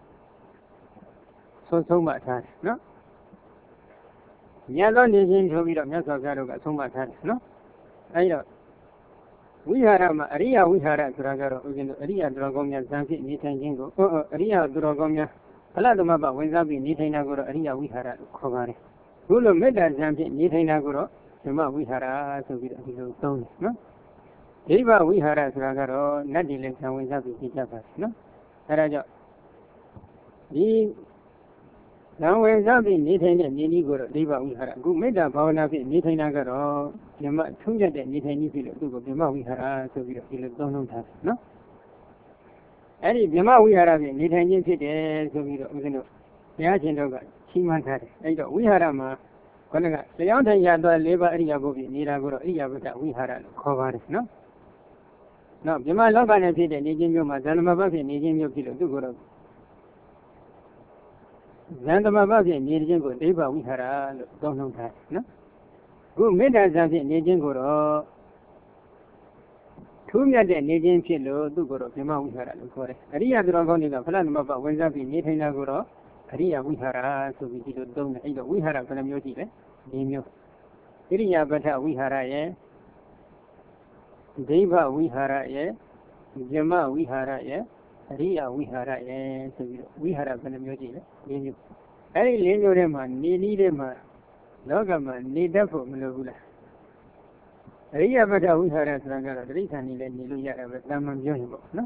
ဆုံးမထားတယ်နော်မြတ်သောနေခြင်းဆိုပြီးတော့မြတ်စွာဘုရားတို့ကဆုံးမထားတယ်နော်အဲဒီတော့ဝိဟာရမှာအရိယဝိဟာရဆိုတာကတော့ဦးဇင်းတို့အရိယသူတော်ကောင်းများဇံဖြစ်နေထိုင်ခြင်းကိုအရိယသူတော်ကောင်းများဖလသမပဝင်စားပြီးနေထိုင်တာကိုတော့အရိယဝိဟာရလို့ခေါ်ပါတယ်ခုလိုမေတ္တာဇံဖြစ်နေထိုင်တာကိုတော့ဓမ္မဝိဟာရဆိုပြီးတော့ဒီလိုသုံးတယ်နော်ဒိဗ္ဗဝိဟာရဆိုတာကတော့နတ်တွေလည်းဇံဝင်စားပြီးသိကြပါတယ်နော်အဲဒါကြောင့်ဒီဇံဝင်စားပြီးနေထိုင်တဲ့နေနည်းကိုတော့ဒိဗ္ဗဝိဟာရအခုမေတ္တာဘာဝနာဖြင့်နေထိုင်တာကတော့ဓမ္မထုံးရတဲ့နေထိုင်နည်းဖြစ်လို့သူ့ကိုဓမ္မဝိဟာရဆိုပြီးတော့ဒီလိုသုံးလုံးထားတယ်နော်အဲ့ဒီဓမ္မဝိဟာရဖြင့်နေထိုင်ခြင်းဖြစ်တယ်ဆိုပြီးတော့ဦးဇင်းတို့ဘုရားရှင်တို့ကချီးမွမ်းထားတယ်အဲ့တော့ဝိဟာရမှာခေါင်းကတရားထိုင်ရသွား၄ပါးအရိယာဘုဖြစ်နေတာကိုတော့အရိယာဘုဒ္ဓဝိဟာရလို့ခေါ်ပါတယ်နော်နောက်ဓမ္မလောကနဲ့ဖြစ်တဲ့နေခြင်းမျိုးမှာဇန်သမဘဖြစ်နေခြင်းမျိုးဖြစ်လို့သူ့ကိုတော့ဇန်သမဘဖြစ်နေခြင်းကိုဒိဗ္ဗဝိဟာရလို့သုံးနှုန်းထားတယ်နော်အခုမေတ္တာဇံဖြစ်နေခြင်းကိုတော့ထူးမြတ်တဲ့နေခြင်းဖြစ်လို့သူ့ကိုတော့ဓမ္မဝိဟာရလို့ခေါ်တယ်အရိယသူတော်ကောင်းတွေကဖလားသမဘဝင်စားပြီးနေထိုင်တာကိုတော့အရိယဝိဟာရဆိုပြီးဒီလိုသုံးတယ်အဲ့တော့ဝိဟာရဘယ်နှမျိုးရှိလဲ၄မျိုးဣရိယာပဋ္ဌဝိဟာရရဲ့ဒိဗ္ဗဝိဟာရရဲ့ဓမ္မဝိဟာရရဲ့အရိယဝိဟာရရဲ့ဆိုပြီးတော့ဝိဟာရဘယ်နှမျိုးရှိလဲ၄မျိုးအဲ့ဒီ၄မျိုးထဲမှာနေနည်းထဲမှာလောကမှာနေတတ်ဖို့မလိုဘူးလားအရိယပဋ္ဌဝိဟာရဆိုတာကတော့တိဋ္ဌာန်နေလည်းနေလို့ရတယ်ပဲတာမန်ပြောရင်ပေါ့နော်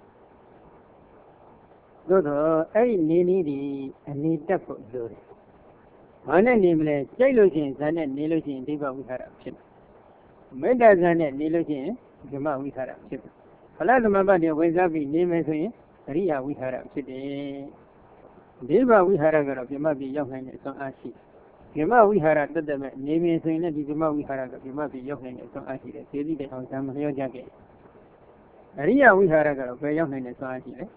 သို့တော့အဲ့ဒီနေနည်းဒီအနေတက်ဖို့လိုတယ်ဘာနဲ့နေမလဲကြိုက်လို့ရှိရင်ဇာနဲ့နေလို့ရှိရင်ဒိဗ္ဗဝိဟာရဖြစ်တယ်မေတ္တာဇာနဲ့နေလို့ရှိရင်ဓမ္မဝိဟာရဖြစ်တယ်ဖလားသမဘတ်ဝင်စားပြီးနေမယ်ဆိုရင်အရိယဝိဟာရဖြစ်တယ်ဒိဗ္ဗဝိဟာရကတော့ပြမပြေရောက်နိုင်တဲ့အစွမ်းအားရှိဗြဟ္မဝိဟာရတတ်တဲ့မဲ့နေမြင်ဆိုရင်လည်းဒီဗြဟ္မဝိဟာရကဗြဟ္မပြည်ရောက်နိုင်တဲ့ဆွမ်းအားရှိတယ်သေတိတဲ့အောင်ဇံမလျော့ကြခဲ့အရိယဝိဟာရကတော့ဘယ်ရောက်နိုင်တဲ့ဆွမ်းအားရှိလဲ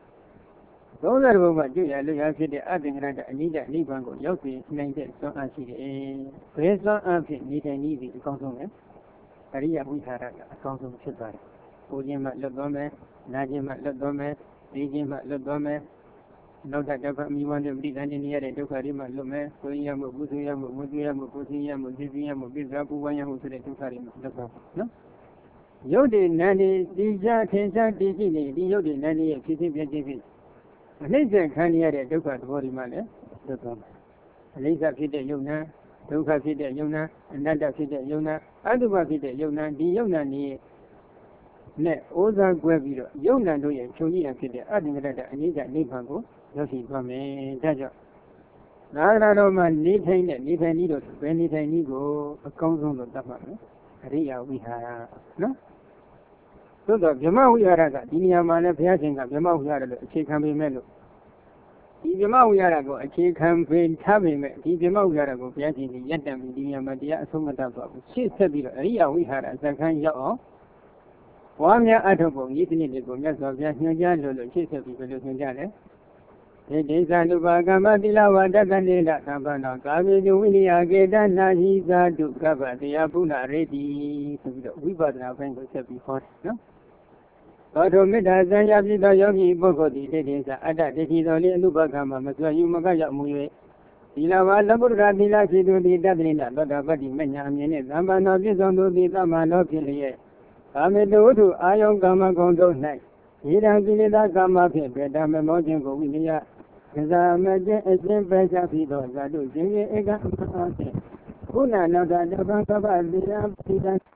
30ဘုံမှာကျွရလွတ်ရဖြစ်တဲ့အသင်္ကရတအနိဒနိဗ္ဗာန်ကိုရောက်စေနိုင်တဲ့ဆွမ်းအားရှိတယ်ဘယ်ဆွမ်းအားဖြင့်နေထိုင်နည်းဒီအကောင်းဆုံးလဲအရိယဝိဟာရကအကောင်းဆုံးဖြစ်သွားတယ်ကိုခြင်းမှလွတ်သွားမယ်နာခြင်းမှလွတ်သွားမယ်သိခြင်းမှလွတ်သွားမယ်နောက်တစ်ခါမိဘနဲ့ပြိတ္တန်နေရတဲ့ဒုက္ခတွေမှလွတ်မယ်ကိုရမှုကုသိုလ်ရမှုမုသိရမှုကိုသိရမှုသိသိရမှုပြစ္ဆာပူပန်ရမှုဆိုတဲ့ဒုက္ခတွေမှလွတ်သွားနော်ရုပ်တည်နာနေဒီချာထင်ရှားတည်ရှိနေဒီရုပ်တည်နာနေရဲ့ဖြစ်ဖြစ်ပြခြင်းဖြစ်အနိစ္စခံရတဲ့ဒုက္ခသဘောတွေမှလည်းလွတ်သွားမယ်အနိစ္စဖြစ်တဲ့ယုံနာဒုက္ခဖြစ်တဲ့ယုံနာအနတ္တဖြစ်တဲ့ယုံနာအတုပဖြစ်တဲ့ယုံနာဒီယုံနာနေနဲ့ဩဇာကွဲပြီးတော့ယုံနာတို့ရဲ့ဖြုံကြီးရဖြစ်တဲ့အတ္တငရတအနိစ္စနိဗ္ဗာန်ကိုရောက်ရှိသွားမယ်ဒါကြောင့်နာဂရတော်မှာနေထိုင်တဲ့နေထိုင်နည်းတို့ဘယ်နေထိုင်နည်းကိုအကောင်းဆုံးလို့သတ်မှတ်မယ်အရိယဝိဟာရနော်သို့တော့ဗြဟ္မဝိဟာရကဒီနေရာမှာလည်းဘုရားရှင်ကဗြဟ္မဝိဟာရလို့အခြေခံပေမဲ့လို့ဒီဗြဟ္မဝိဟာရကိုအခြေခံပေးထားပေမဲ့ဒီဗြဟ္မဝိဟာရကိုဘုရားရှင်ကြီးရပ်တံပြီးဒီနေရာမှာတရားအဆုံးမတတ်ပါဘူးရှေ့ဆက်ပြီးတော့အရိယဝိဟာရဇခန်းရောက်အောင်ဝါများအထုပ်ပုံဤတနည်းတွေကိုမြတ်စွာဘုရားညွှန်ကြားလို့ရှေ့ဆက်ပြီးဘယ်လိုညွှန်ကြားလဲဒေဒိသနုပါကမ္မတိလဝတ္တကနိလသဗ္ဗနောကာမေတုဝိနိယကေတနာဟိသာတုကပ္ပတရားပုဏ္ဏရေတိဆိုပြီးတော့ဝိပဿနာဘိုင်းကိုဆက်ပြီးဟောတယ်နော်သောထုမေတ္တာစံရဖြစ်သောယောဂီပုဂ္ဂိုလ်သည်ဒေဒိသအတ္တဒိဋ္ဌိတော်လေးအနုပကမမစွာယူမကရောက်မူ၍သီလဝါလပုတ္တရာသီလဖြစ်သူသည်တတ္တိနသောတာပတ္တိမညာအမြင်နှင့်သမ္ပန္နောပြည့်စုံသူသည်သမ္မာနောဖြစ်လျက်ကာမေတုဝတ္ထုအာယုံကာမဂုဏ်တို့၌ဤတံကိလေသာကာမဖြင့်ပေတမမောခြင်းကိုဝိနည်းကစားမကျင့်အစဉ်ပဲချပြီးသောဇာတုရှင်ဧကမဟာဖြင့်ခုနနောတတပံကပ္ပတိယပိတံ